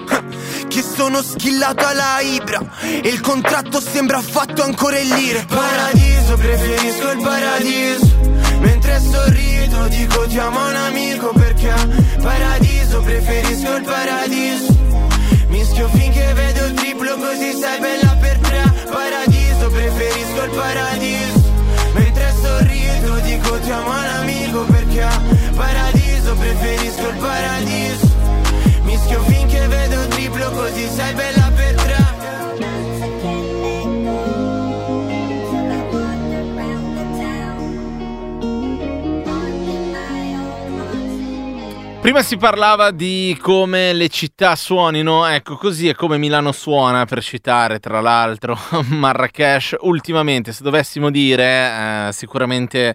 che sono schillato alla Ibra e il contratto sembra fatto ancora in lire. Paradiso, preferisco il paradiso. Mentre sorrido dico ti amo un amico perché paradiso, preferisco il paradiso. Mischio finché vedo il triplo così sei bella per 3. Paradiso, preferisco il paradiso. Mentre sorrido dico ti amo un amico perché paradiso, preferisco il paradiso. Mischio finché vedo il triplo così sei bella per 3. Prima si parlava di come le città suonino, ecco così è come Milano suona, per citare tra l'altro Marrakesh. Ultimamente, se dovessimo dire, sicuramente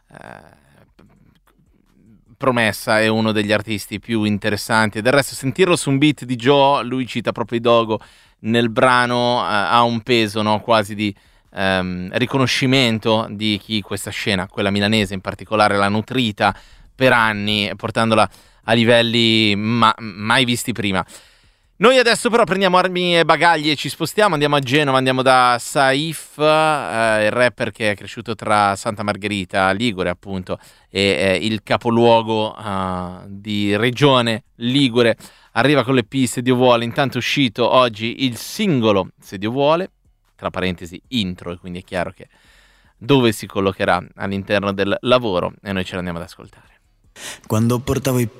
Promessa è uno degli artisti più interessanti e del resto sentirlo su un beat di Joe, lui cita proprio i Dogo nel brano, ha un peso, no? Quasi di riconoscimento di chi questa scena, quella milanese in particolare, l'ha nutrita per anni, portandola a livelli mai visti prima. Noi adesso però prendiamo armi e bagagli e ci spostiamo, andiamo a Genova, andiamo da Saif, il rapper che è cresciuto tra Santa Margherita, Ligure appunto, e il capoluogo di regione Ligure. Arriva con l'EP Se Dio vuole, intanto è uscito oggi il singolo Se Dio vuole, tra parentesi intro, e quindi è chiaro che dove si collocherà all'interno del lavoro e noi ce l'andiamo ad ascoltare. Quando portavo i piatti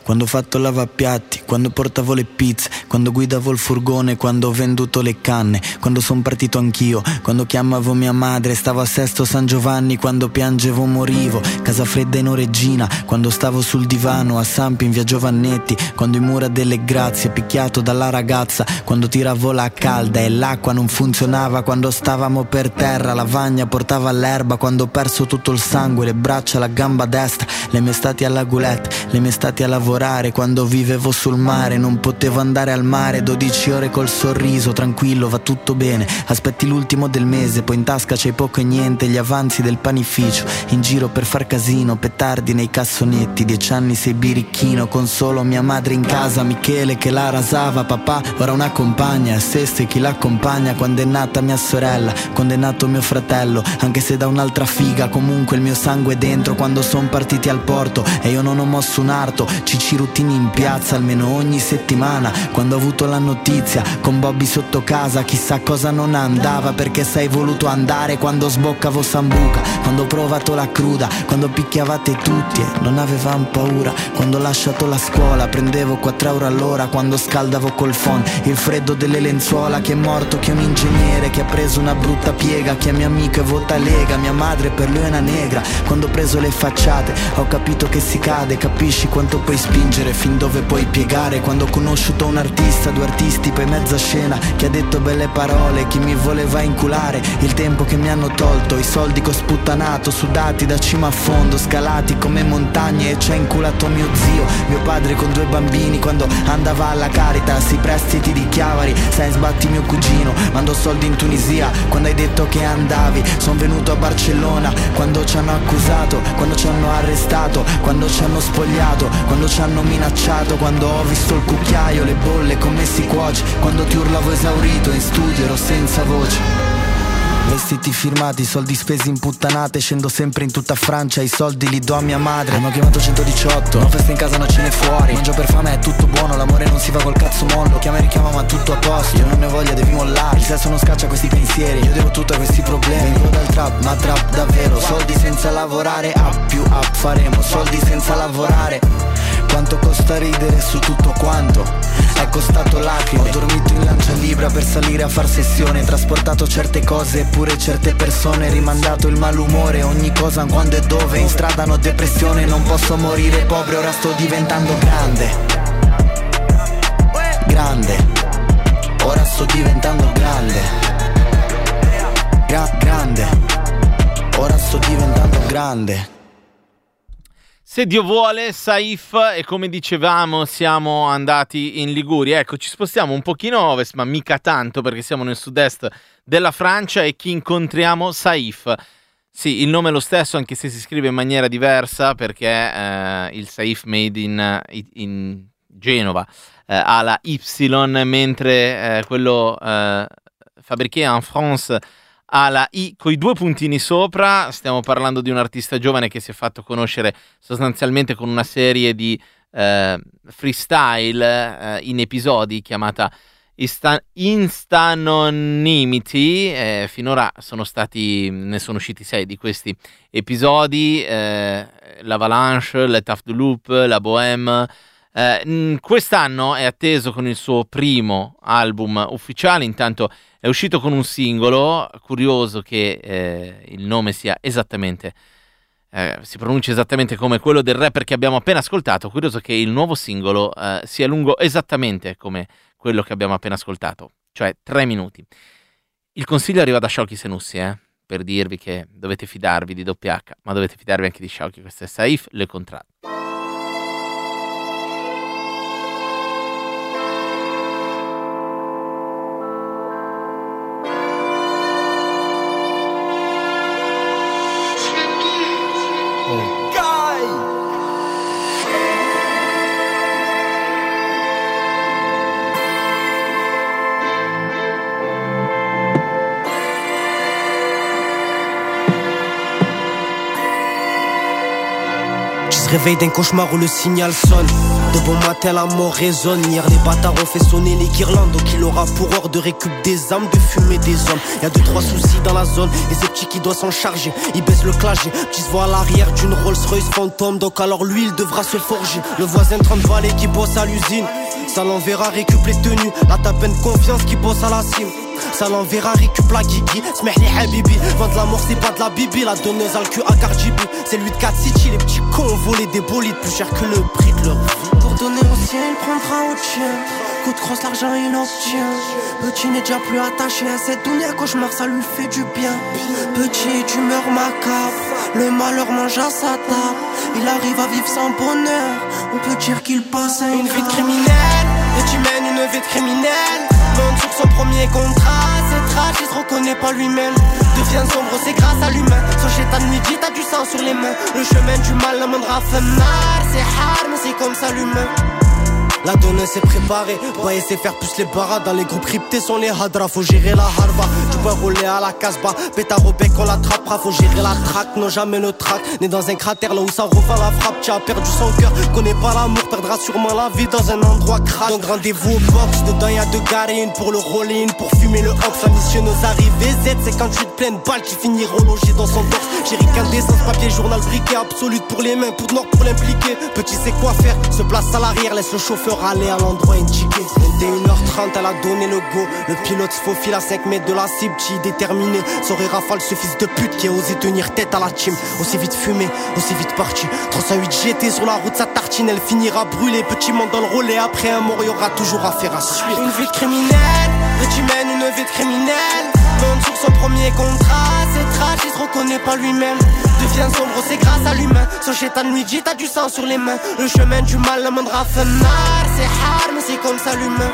quando ho fatto lavapiatti, quando portavo le pizze, quando guidavo il furgone, quando ho venduto le canne, quando son partito anch'io, quando chiamavo mia madre, stavo a Sesto San Giovanni, quando piangevo morivo, casa fredda in Oreggina, quando stavo sul divano a Sampi in via Giovannetti, quando in Mura delle Grazie picchiato dalla ragazza, quando tiravo la calda e l'acqua non funzionava, quando stavamo per terra, la lavagna portava l'erba, quando ho perso tutto il sangue, le braccia, la gamba destra, le mie estati alla goulette, le mie estati a lavorare, quando vivevo sul mare, non potevo andare al mare, 12 ore col sorriso, tranquillo, va tutto bene, aspetti l'ultimo del mese, poi in tasca c'hai poco e niente, gli avanzi del panificio, in giro per far casino, petardi nei cassonetti, 10 anni sei birichino, con solo mia madre in casa, Michele che la rasava, papà ora una compagna, Seste chi l'accompagna, quando è nata mia sorella, quando è nato mio fratello, anche se da un'altra figa, comunque il mio sangue è dentro, quando son partiti al porto e io non ho mosso un arto, Ciciruttini in piazza almeno ogni settimana, quando ho avuto la notizia con Bobby sotto casa, chissà cosa non andava, perché sei voluto andare quando sboccavo Sambuca, quando ho provato la cruda, quando picchiavate tutti e non avevamo paura, quando ho lasciato la scuola, prendevo 4 euro all'ora, quando scaldavo col phon il freddo delle lenzuola, chi è morto, chi è un ingegnere, chi ha preso una brutta piega, chi è mio amico e vota Lega, mia madre per lui è una negra, quando ho preso le facciate ho capito che si cade, capisci quanto puoi spingere, fin dove puoi piegare, quando ho conosciuto un artista, 2 artisti, poi mezza scena, chi ha detto belle parole, chi mi voleva inculare, il tempo che mi hanno tolto, i soldi che ho sputtanato, sudati da cima a fondo, scalati come montagne e ci ha inculato mio zio, mio padre con 2 bambini, quando andava alla Caritas, i prestiti di Chiavari, sai sbatti mio cugino, mando soldi in Tunisia, quando hai detto che andavi, son venuto a Barcellona, quando ci hanno accusato, quando ci hanno arrestato, quando ci hanno spogliato, quando ci hanno minacciato, quando ho visto il cucchiaio, le bolle come si cuoce, quando ti urlavo esaurito, in studio ero senza voce. Vestiti firmati, soldi spesi in puttanate, scendo sempre in tutta Francia, i soldi li do a mia madre. Hanno chiamato 118, non festa in casa, non ce n'è fuori, mangio per fame, è tutto buono, l'amore non si va col cazzo mollo, chiama e richiama ma tutto a posto, io non ne voglio, devi mollare, il sesso non scaccia questi pensieri, io devo tutto a questi problemi, vengo dal trap, ma trap davvero, soldi senza lavorare, up più up faremo, soldi senza lavorare. Quanto costa ridere su tutto quanto? È costato lacrime. Ho dormito in lancia libra per salire a far sessione, trasportato certe cose eppure certe persone, rimandato il malumore, ogni cosa quando e dove, in strada hanno depressione, non posso morire pobre, ora sto diventando grande. Grande. Ora sto diventando grande. Grande. Ora sto diventando grande. Se Dio vuole, Saif, e come dicevamo siamo andati in Liguria, ecco ci spostiamo un pochino a ovest ma mica tanto perché siamo nel sud-est della Francia e chi incontriamo? Saif. Sì, il nome è lo stesso anche se si scrive in maniera diversa perché il Saif made in Genova ha la Y mentre quello fabriqué en France ha la I con i 2 puntini sopra. Stiamo parlando di un artista giovane che si è fatto conoscere sostanzialmente con una serie di freestyle in episodi chiamata Instanonymity. Finora ne sono usciti 6 di questi episodi, l'Avalanche, l'Étape du Loop, la Bohème. Quest'anno è atteso con il suo primo album ufficiale, intanto è uscito con un singolo, curioso che il nome sia esattamente, si pronuncia esattamente come quello del rapper che abbiamo appena ascoltato, curioso che il nuovo singolo sia lungo esattamente come quello che abbiamo appena ascoltato, cioè 3 minuti. Il consiglio arriva da Sciocchi Senussi, per dirvi che dovete fidarvi di WH, ma dovete fidarvi anche di Sciocchi. Questo è Saif Le Contrat. Réveil d'un cauchemar où le signal sonne. De bon matin la mort résonne. Hier les bâtards ont fait sonner les guirlandes. Donc il aura pour heure de récup des âmes, de fumer des hommes. Y'a 2-3 soucis dans la zone et c'est petit qui doit s'en charger. Il baisse le clash, petit se voit à l'arrière d'une Rolls Royce fantôme. Donc alors lui il devra se forger. Le voisin 30 valets qui bosse à l'usine, ça l'enverra récup les tenues. La tapenne confiance qui bosse à la cime, ça l'enverra récup la guigui. Smehli habibi, vendre la mort c'est pas de la bibi. La donneuse a le cul à Cardi B. C'est lui de 4 City, les petits cons ont volé des bolides plus cher que le prix de leur vie. Pour donner au ciel, il prendra au tien. Coup de crosse, l'argent il obtient. Petit n'est déjà plus attaché à cette dunia. Cauchemar ça lui fait du bien. Petit d'humeur macabre, le malheur mange à sa table. Il arrive à vivre sans bonheur, on peut dire qu'il passe à une vie de criminel. Petit mène une vie de criminel. Monte sur son premier contrat, c'est trash, il se reconnaît pas lui-même. Devient sombre, c'est grâce à l'humain. Son chétan midi, t'as du sang sur les mains. Le chemin du mal l'amènera femnar. C'est hard, mais c'est comme ça l'humain. La donneuse s'est préparée, va essayer faire plus les barras. Dans les groupes cryptés sont les hadras, faut gérer la harva. Tu peux rouler à la casbah, pétard au bec on l'attrapera. Faut gérer la traque, non jamais le traque. Né dans un cratère là où ça revend la frappe. Tu as perdu son cœur, connais pas l'amour, perdra sûrement la vie dans un endroit crack. Donc rendez-vous au box, dedans y'a 2 garés, une pour le roller, une pour fumer le hop. La mission nos arrivées Z, c'est quand tu te pleines balles qui finiront logés dans son torse. J'ai d'essence, papier, journal, briquet, absolute pour les mains, poudre noire pour l'impliquer. Petit sait quoi faire, se place à l'arrière, laisse le chauffeur aller à l'endroit indiqué. 21h30, elle a donné le go. Le pilote se faufile à 5 mètres de la cible, qui déterminé. Saurait rafale ce fils de pute qui a osé tenir tête à la team. Aussi vite fumé, aussi vite parti. 308 GT sur la route, sa tartine, elle finira brûlée. Petit monde dans le relais, après un mort, y'aura toujours affaire à suivre. Une vie de criminel, petit mène une vie de criminel. Monte sur son premier contrat, c'est trash, il se reconnaît pas lui-même. Devient sombre, c'est grâce à l'humain. Son chétan midi, t'as du sang sur les mains. Le chemin du mal l'amènera femnar. C'est hard, mais c'est comme ça l'humain.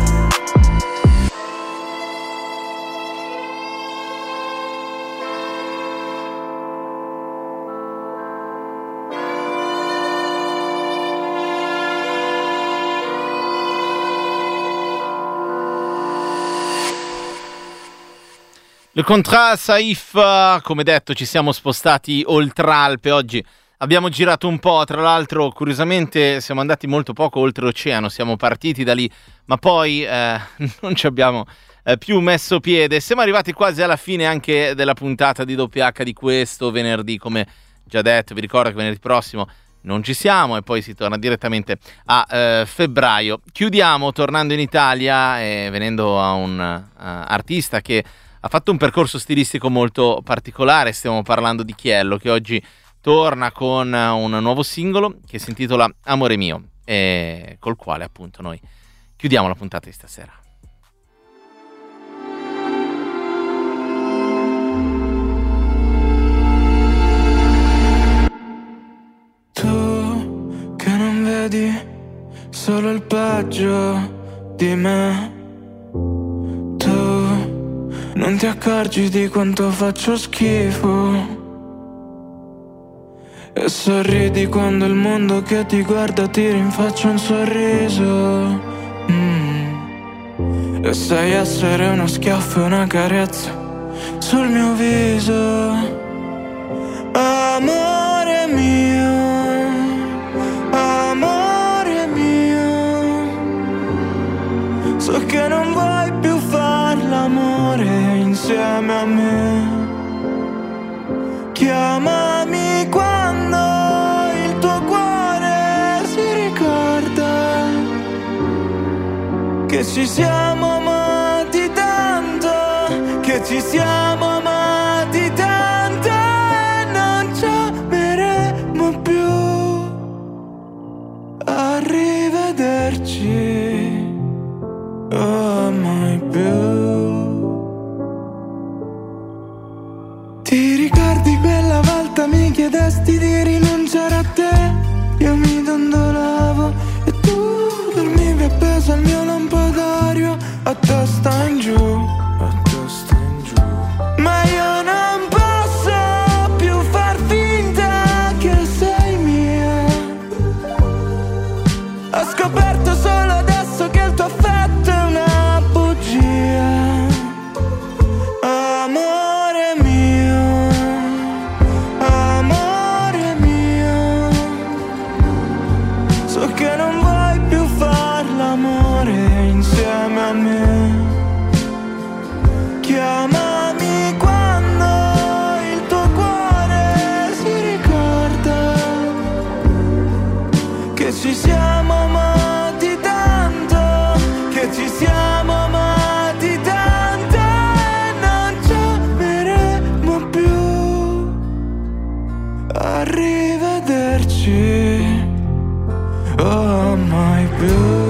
Il contrat Saif, come detto ci siamo spostati oltre Alpe, oggi abbiamo girato un po', tra l'altro curiosamente siamo andati molto poco oltreoceano, siamo partiti da lì ma poi non ci abbiamo più messo piede. Siamo arrivati quasi alla fine anche della puntata di WH di questo venerdì, come già detto vi ricordo che venerdì prossimo non ci siamo e poi si torna direttamente a febbraio. Chiudiamo tornando in Italia e venendo a un artista che ha fatto un percorso stilistico molto particolare. Stiamo parlando di Chiello, che oggi torna con un nuovo singolo che si intitola Amore mio e col quale appunto noi chiudiamo la puntata di stasera. Tu che non vedi solo il peggio di me, non ti accorgi di quanto faccio schifo e sorridi quando il mondo che ti guarda ti rinfaccia un sorriso. E sai essere uno schiaffo e una carezza sul mio viso. Amore mio, amore mio, so che non vuoi più far l'amore insieme a me. Chiamami quando il tuo cuore si ricorda che ci siamo amati tanto, che ci siamo amati tanto e non ci ameremo più. Arrivederci, oh mai più. Ti ricordi quella volta mi chiedesti di rinunciare a te? Io mi dondolavo e tu dormivi appeso al mio lampadario a testa in giù, a testa in giù. Ma io non posso più far finta che sei mia. Ho scoperto solo adesso che il tuo affetto è una bugia. Amore mio, amore mio, so che non ci siamo amati tanto, che ci siamo amati tanto e non ci ameremo più. Arrivederci, oh mai più.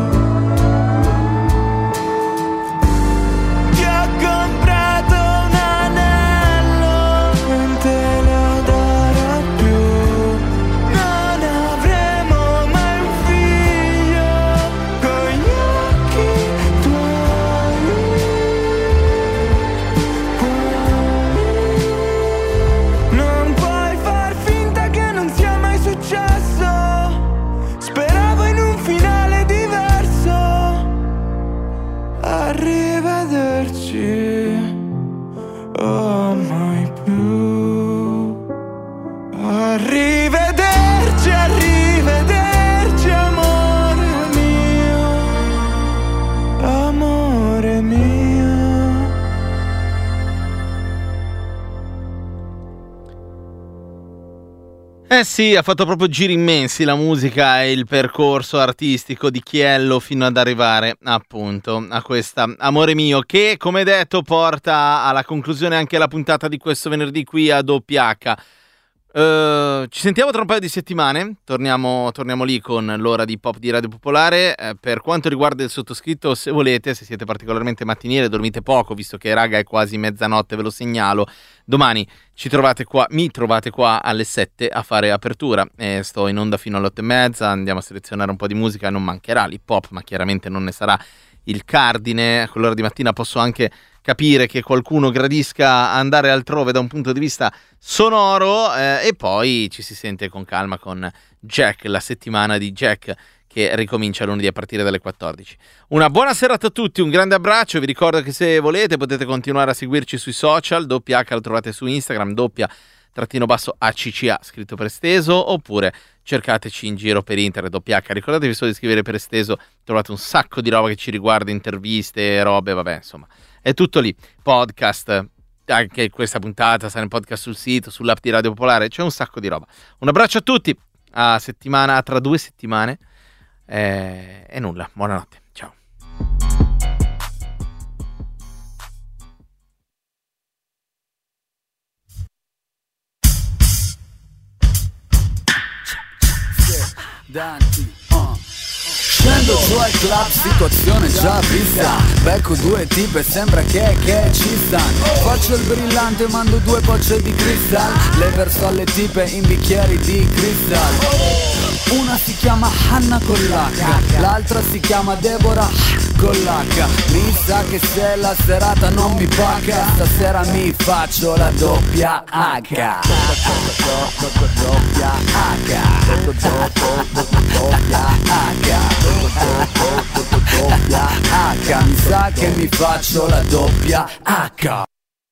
Oh, mai più. Arrivederci, arrivederci, amore mio, amore mio. Eh sì, ha fatto proprio giri immensi la musica e il percorso artistico di Chiello fino ad arrivare appunto a questa Amore Mio, che come detto porta alla conclusione anche la puntata di questo venerdì qui a WH. Ci sentiamo tra un paio di settimane, torniamo lì con l'ora di pop di Radio Popolare. Per quanto riguarda il sottoscritto, se volete, se siete particolarmente mattiniere, dormite poco, visto che raga è quasi mezzanotte, ve lo segnalo, domani mi trovate qua alle 7 a fare apertura, sto in onda fino alle 8:30, andiamo a selezionare un po' di musica, non mancherà l'hip hop, ma chiaramente non ne sarà il cardine. A quell'ora di mattina posso anche capire che qualcuno gradisca andare altrove da un punto di vista sonoro, e poi ci si sente con calma con Jack, la settimana di Jack che ricomincia lunedì a partire dalle 14. Una buona serata a tutti, un grande abbraccio, vi ricordo che se volete potete continuare a seguirci sui social, WH lo trovate su Instagram, _ACCA scritto per esteso, oppure cercateci in giro per internet, WH, ricordatevi solo di scrivere per esteso, trovate un sacco di roba che ci riguarda, interviste, robe, vabbè, insomma, è tutto lì, podcast, anche questa puntata sarà in podcast sul sito, sull'app di Radio Popolare, c'è un sacco di roba. Un abbraccio a tutti, a tra 2 settimane, e nulla, buonanotte, ciao. Scendo su al club, situazione già vista. Becco 2 tipe, sembra che ci stanno. Faccio il brillante, mando 2 bocce di cristal. Le verso alle tipe in bicchieri di cristal. Una si chiama Hanna con l'H, l'altra si chiama Deborah con l'H. Mi sa che se la serata non mi paga, stasera mi faccio la doppia H. Doppia H. Doppia H. Mi sa che mi faccio la doppia H.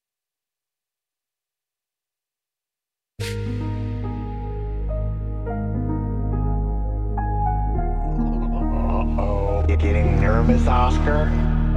You getting nervous, Oscar?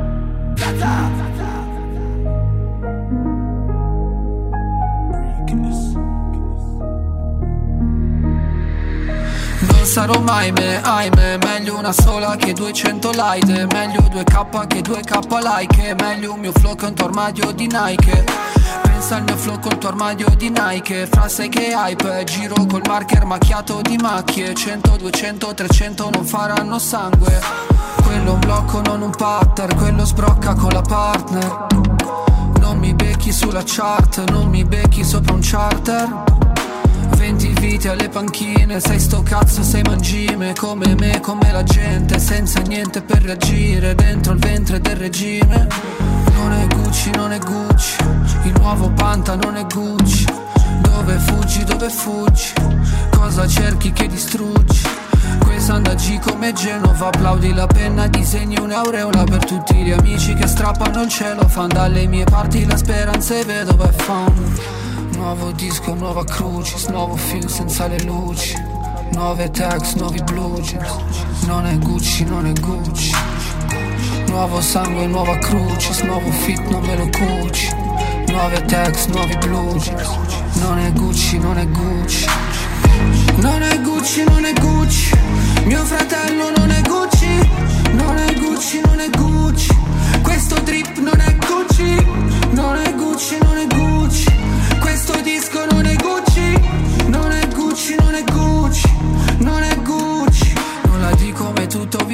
Non sarò mai me, ahimè, meglio una sola che 200 like. Meglio 2K che 2K like. Meglio un mio flow che un tuo armadio di Nike. Pensa al mio flow col tuo armadio di Nike. Fra sai che hype, giro col marker macchiato di macchie. 100, 200, 300 non faranno sangue. Quello è un blocco, non un pattern. Quello sbrocca con la partner. Non mi becchi sulla chart, non mi becchi sopra un charter. 20 vite alle panchine, sei sto cazzo, sei mangime. Come me, come la gente, senza niente per reagire. Dentro il ventre del regime. Non è Gucci, non è Gucci. Il nuovo Panta non è Gucci. Dove fuggi, dove fuggi? Cosa cerchi che distruggi? Questa andaggi come Genova. Applaudi la penna, disegni un'aureola per tutti gli amici che strappano il cielo. Fan dalle mie parti la speranza e vedo by found. Nuovo disco, nuova crucis, nuovo film senza le luci. Nuove tags, nuovi blue jeans. Non è Gucci, non è Gucci. Nuovo sangue, nuova crucis, nuovo fit, non me lo cuci. Nuove tags, nuovi blue jeans. Non è Gucci, non è Gucci. Non è Gucci, non è Gucci.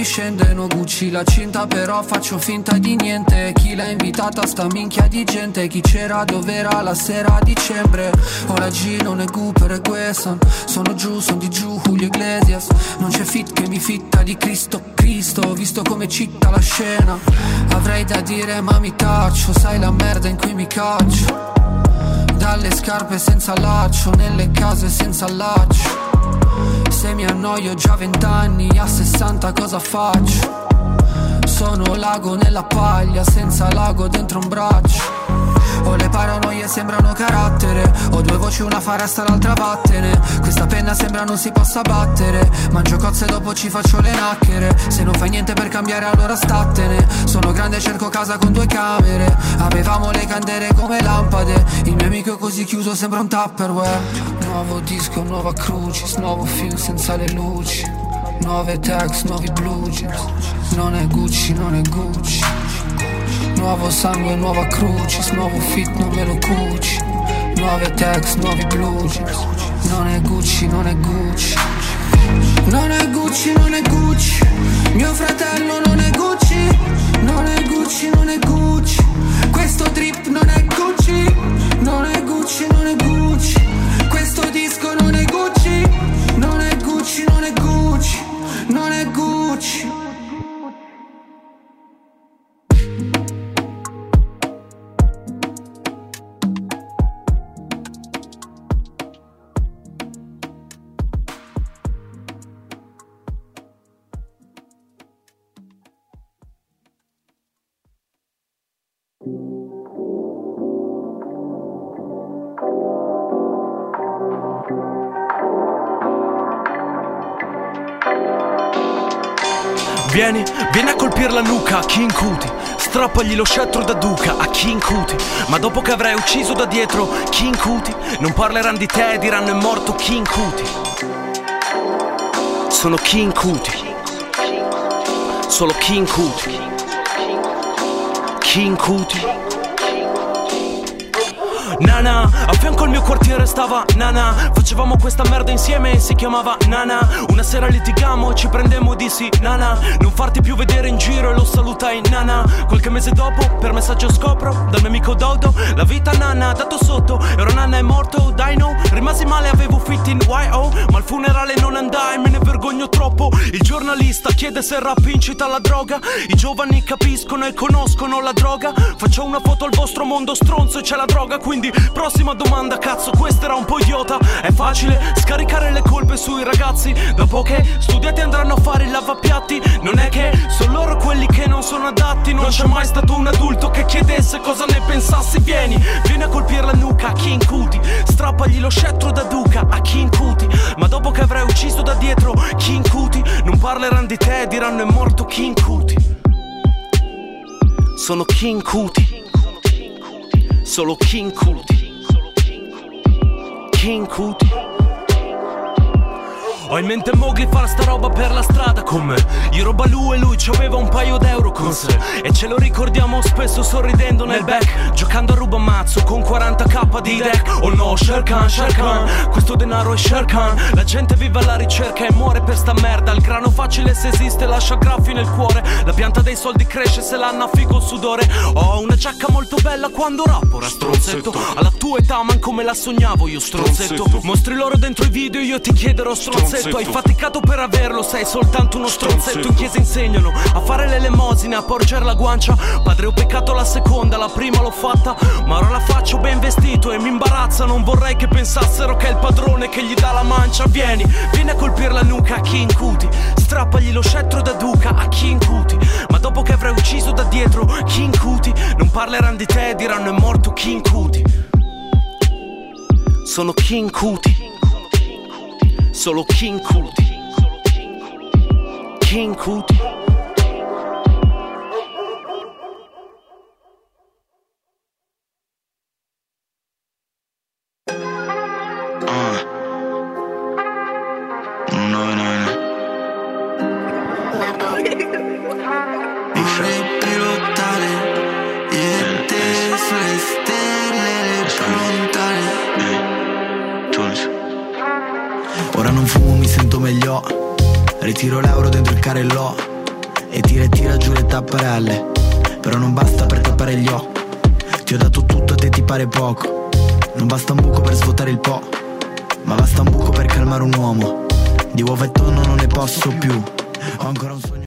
scende, no Gucci la cinta, però faccio finta di niente. Chi l'ha invitata sta minchia di gente? Chi c'era dov'era la sera a dicembre? Ora G non è Gu per Eguesan. Sono giù, son di giù, Julio Iglesias. Non c'è fit che mi fitta di Cristo, ho visto come citta la scena. Avrei da dire ma mi taccio, sai la merda in cui mi caccio. Dalle scarpe senza laccio, nelle case senza allaccio. Se mi annoio già 20 anni, a 60 cosa faccio? Sono lago nella paglia, senza lago dentro un braccio. Ho le paranoie sembrano carattere, ho due voci, una faresta l'altra vattene. Questa penna sembra non si possa battere. Mangio cozze e dopo ci faccio le nacchere. Se non fai niente per cambiare allora statene. Sono grande e cerco casa con 2 camere. Avevamo le candele come lampade. Il mio amico è così chiuso sembra un Tupperware. Nuovo disco, nuova Crucis, nuovo film senza le luci. Nuove tags, nuovi blue jeans. Non è Gucci, non è Gucci. Nuovo sangue, nuova Crucis, nuovo fit, non me lo cuci. Nuove tags, nuovi blue jeans. Non è Gucci, non è Gucci. Non è Gucci, non è Gucci. Mio fratello non è Gucci. Non è Gucci, non è Gucci. Questo drip non è Gucci. Non è Gucci, non è Gucci. Questo disco non è Gucci. Non è Gucci, non è Gucci. Non è Gucci. Vieni a colpire la nuca a King Kuti. Strappagli lo scettro da duca a King Kuti. Ma dopo che avrai ucciso da dietro King Kuti, non parleranno di te e diranno è morto King Kuti. Sono King Kuti. Solo King Kuti. King Kuti. Nana, a fianco al mio quartiere stava Nana. Facevamo questa merda insieme e si chiamava Nana. Una sera litigamo e ci prendemmo e dissi Nana, non farti più vedere in giro, e lo salutai Nana. Qualche mese dopo per messaggio scopro dal mio amico Dodo la vita Nana ha dato sotto. Ero Nana è morto, dai no. Rimasi male, avevo fit in YO, ma al funerale non andai, me ne vergogno troppo. Il giornalista chiede se il rap incita alla droga. I giovani capiscono e conoscono la droga. Faccio una foto al vostro mondo stronzo e c'è la droga, quindi prossima domanda, cazzo, questa era un po' idiota. È facile scaricare le colpe sui ragazzi. Dopo che studiati andranno a fare il lavapiatti. Non è che sono loro quelli che non sono adatti. Non c'è mai stato un adulto che chiedesse cosa ne pensassi. Vieni a colpire la nuca a King Kuti. Strappagli lo scettro da duca a King Kuti. Ma dopo che avrai ucciso da dietro King Kuti, non parleranno di te e diranno è morto King Kuti. Sono King Kuti. Solo King Kuti. King Kuti. Ho in mente Mowgli fare sta roba per la strada con me. Io ero Balù e lui ci aveva un paio d'euro con sé. E ce lo ricordiamo spesso sorridendo nel back, giocando a rubamazzo con 40k di deck. Oh no, Sher Khan, questo denaro è Sher Khan. La gente vive alla ricerca e muore per sta merda. Il grano facile se esiste lascia graffi nel cuore. La pianta dei soldi cresce se l'hanno a fico il sudore. Ho una giacca molto bella quando rappo, stronzetto. Alla tua età manco me la sognavo io, stronzetto. Mostri loro dentro i video, io ti chiederò stronzetto. Hai faticato per averlo, sei soltanto uno stronzetto. In chiesa insegnano a fare l'elemosina, a porgere la guancia. Padre, ho peccato la seconda, la prima l'ho fatta, ma ora la faccio ben vestito e mi imbarazza. Non vorrei che pensassero che è il padrone che gli dà la mancia. Vieni a colpire la nuca a King Kuti. Strappagli lo scettro da duca a King Kuti. Ma dopo che avrai ucciso da dietro King Kuti, non parleranno di te e diranno è morto King Kuti. Sono King Kuti. Solo King Kuti. King Kuti. Ora non fumo, mi sento meglio. Ritiro l'euro dentro il carrello. e tira giù le tapparelle. Però non basta per tappare gli occhi. Ti ho dato tutto, a te ti pare poco. Non basta un buco per svuotare il po', ma basta un buco per calmare un uomo. Di uova e tonno non ne posso più. Ho ancora un sogno.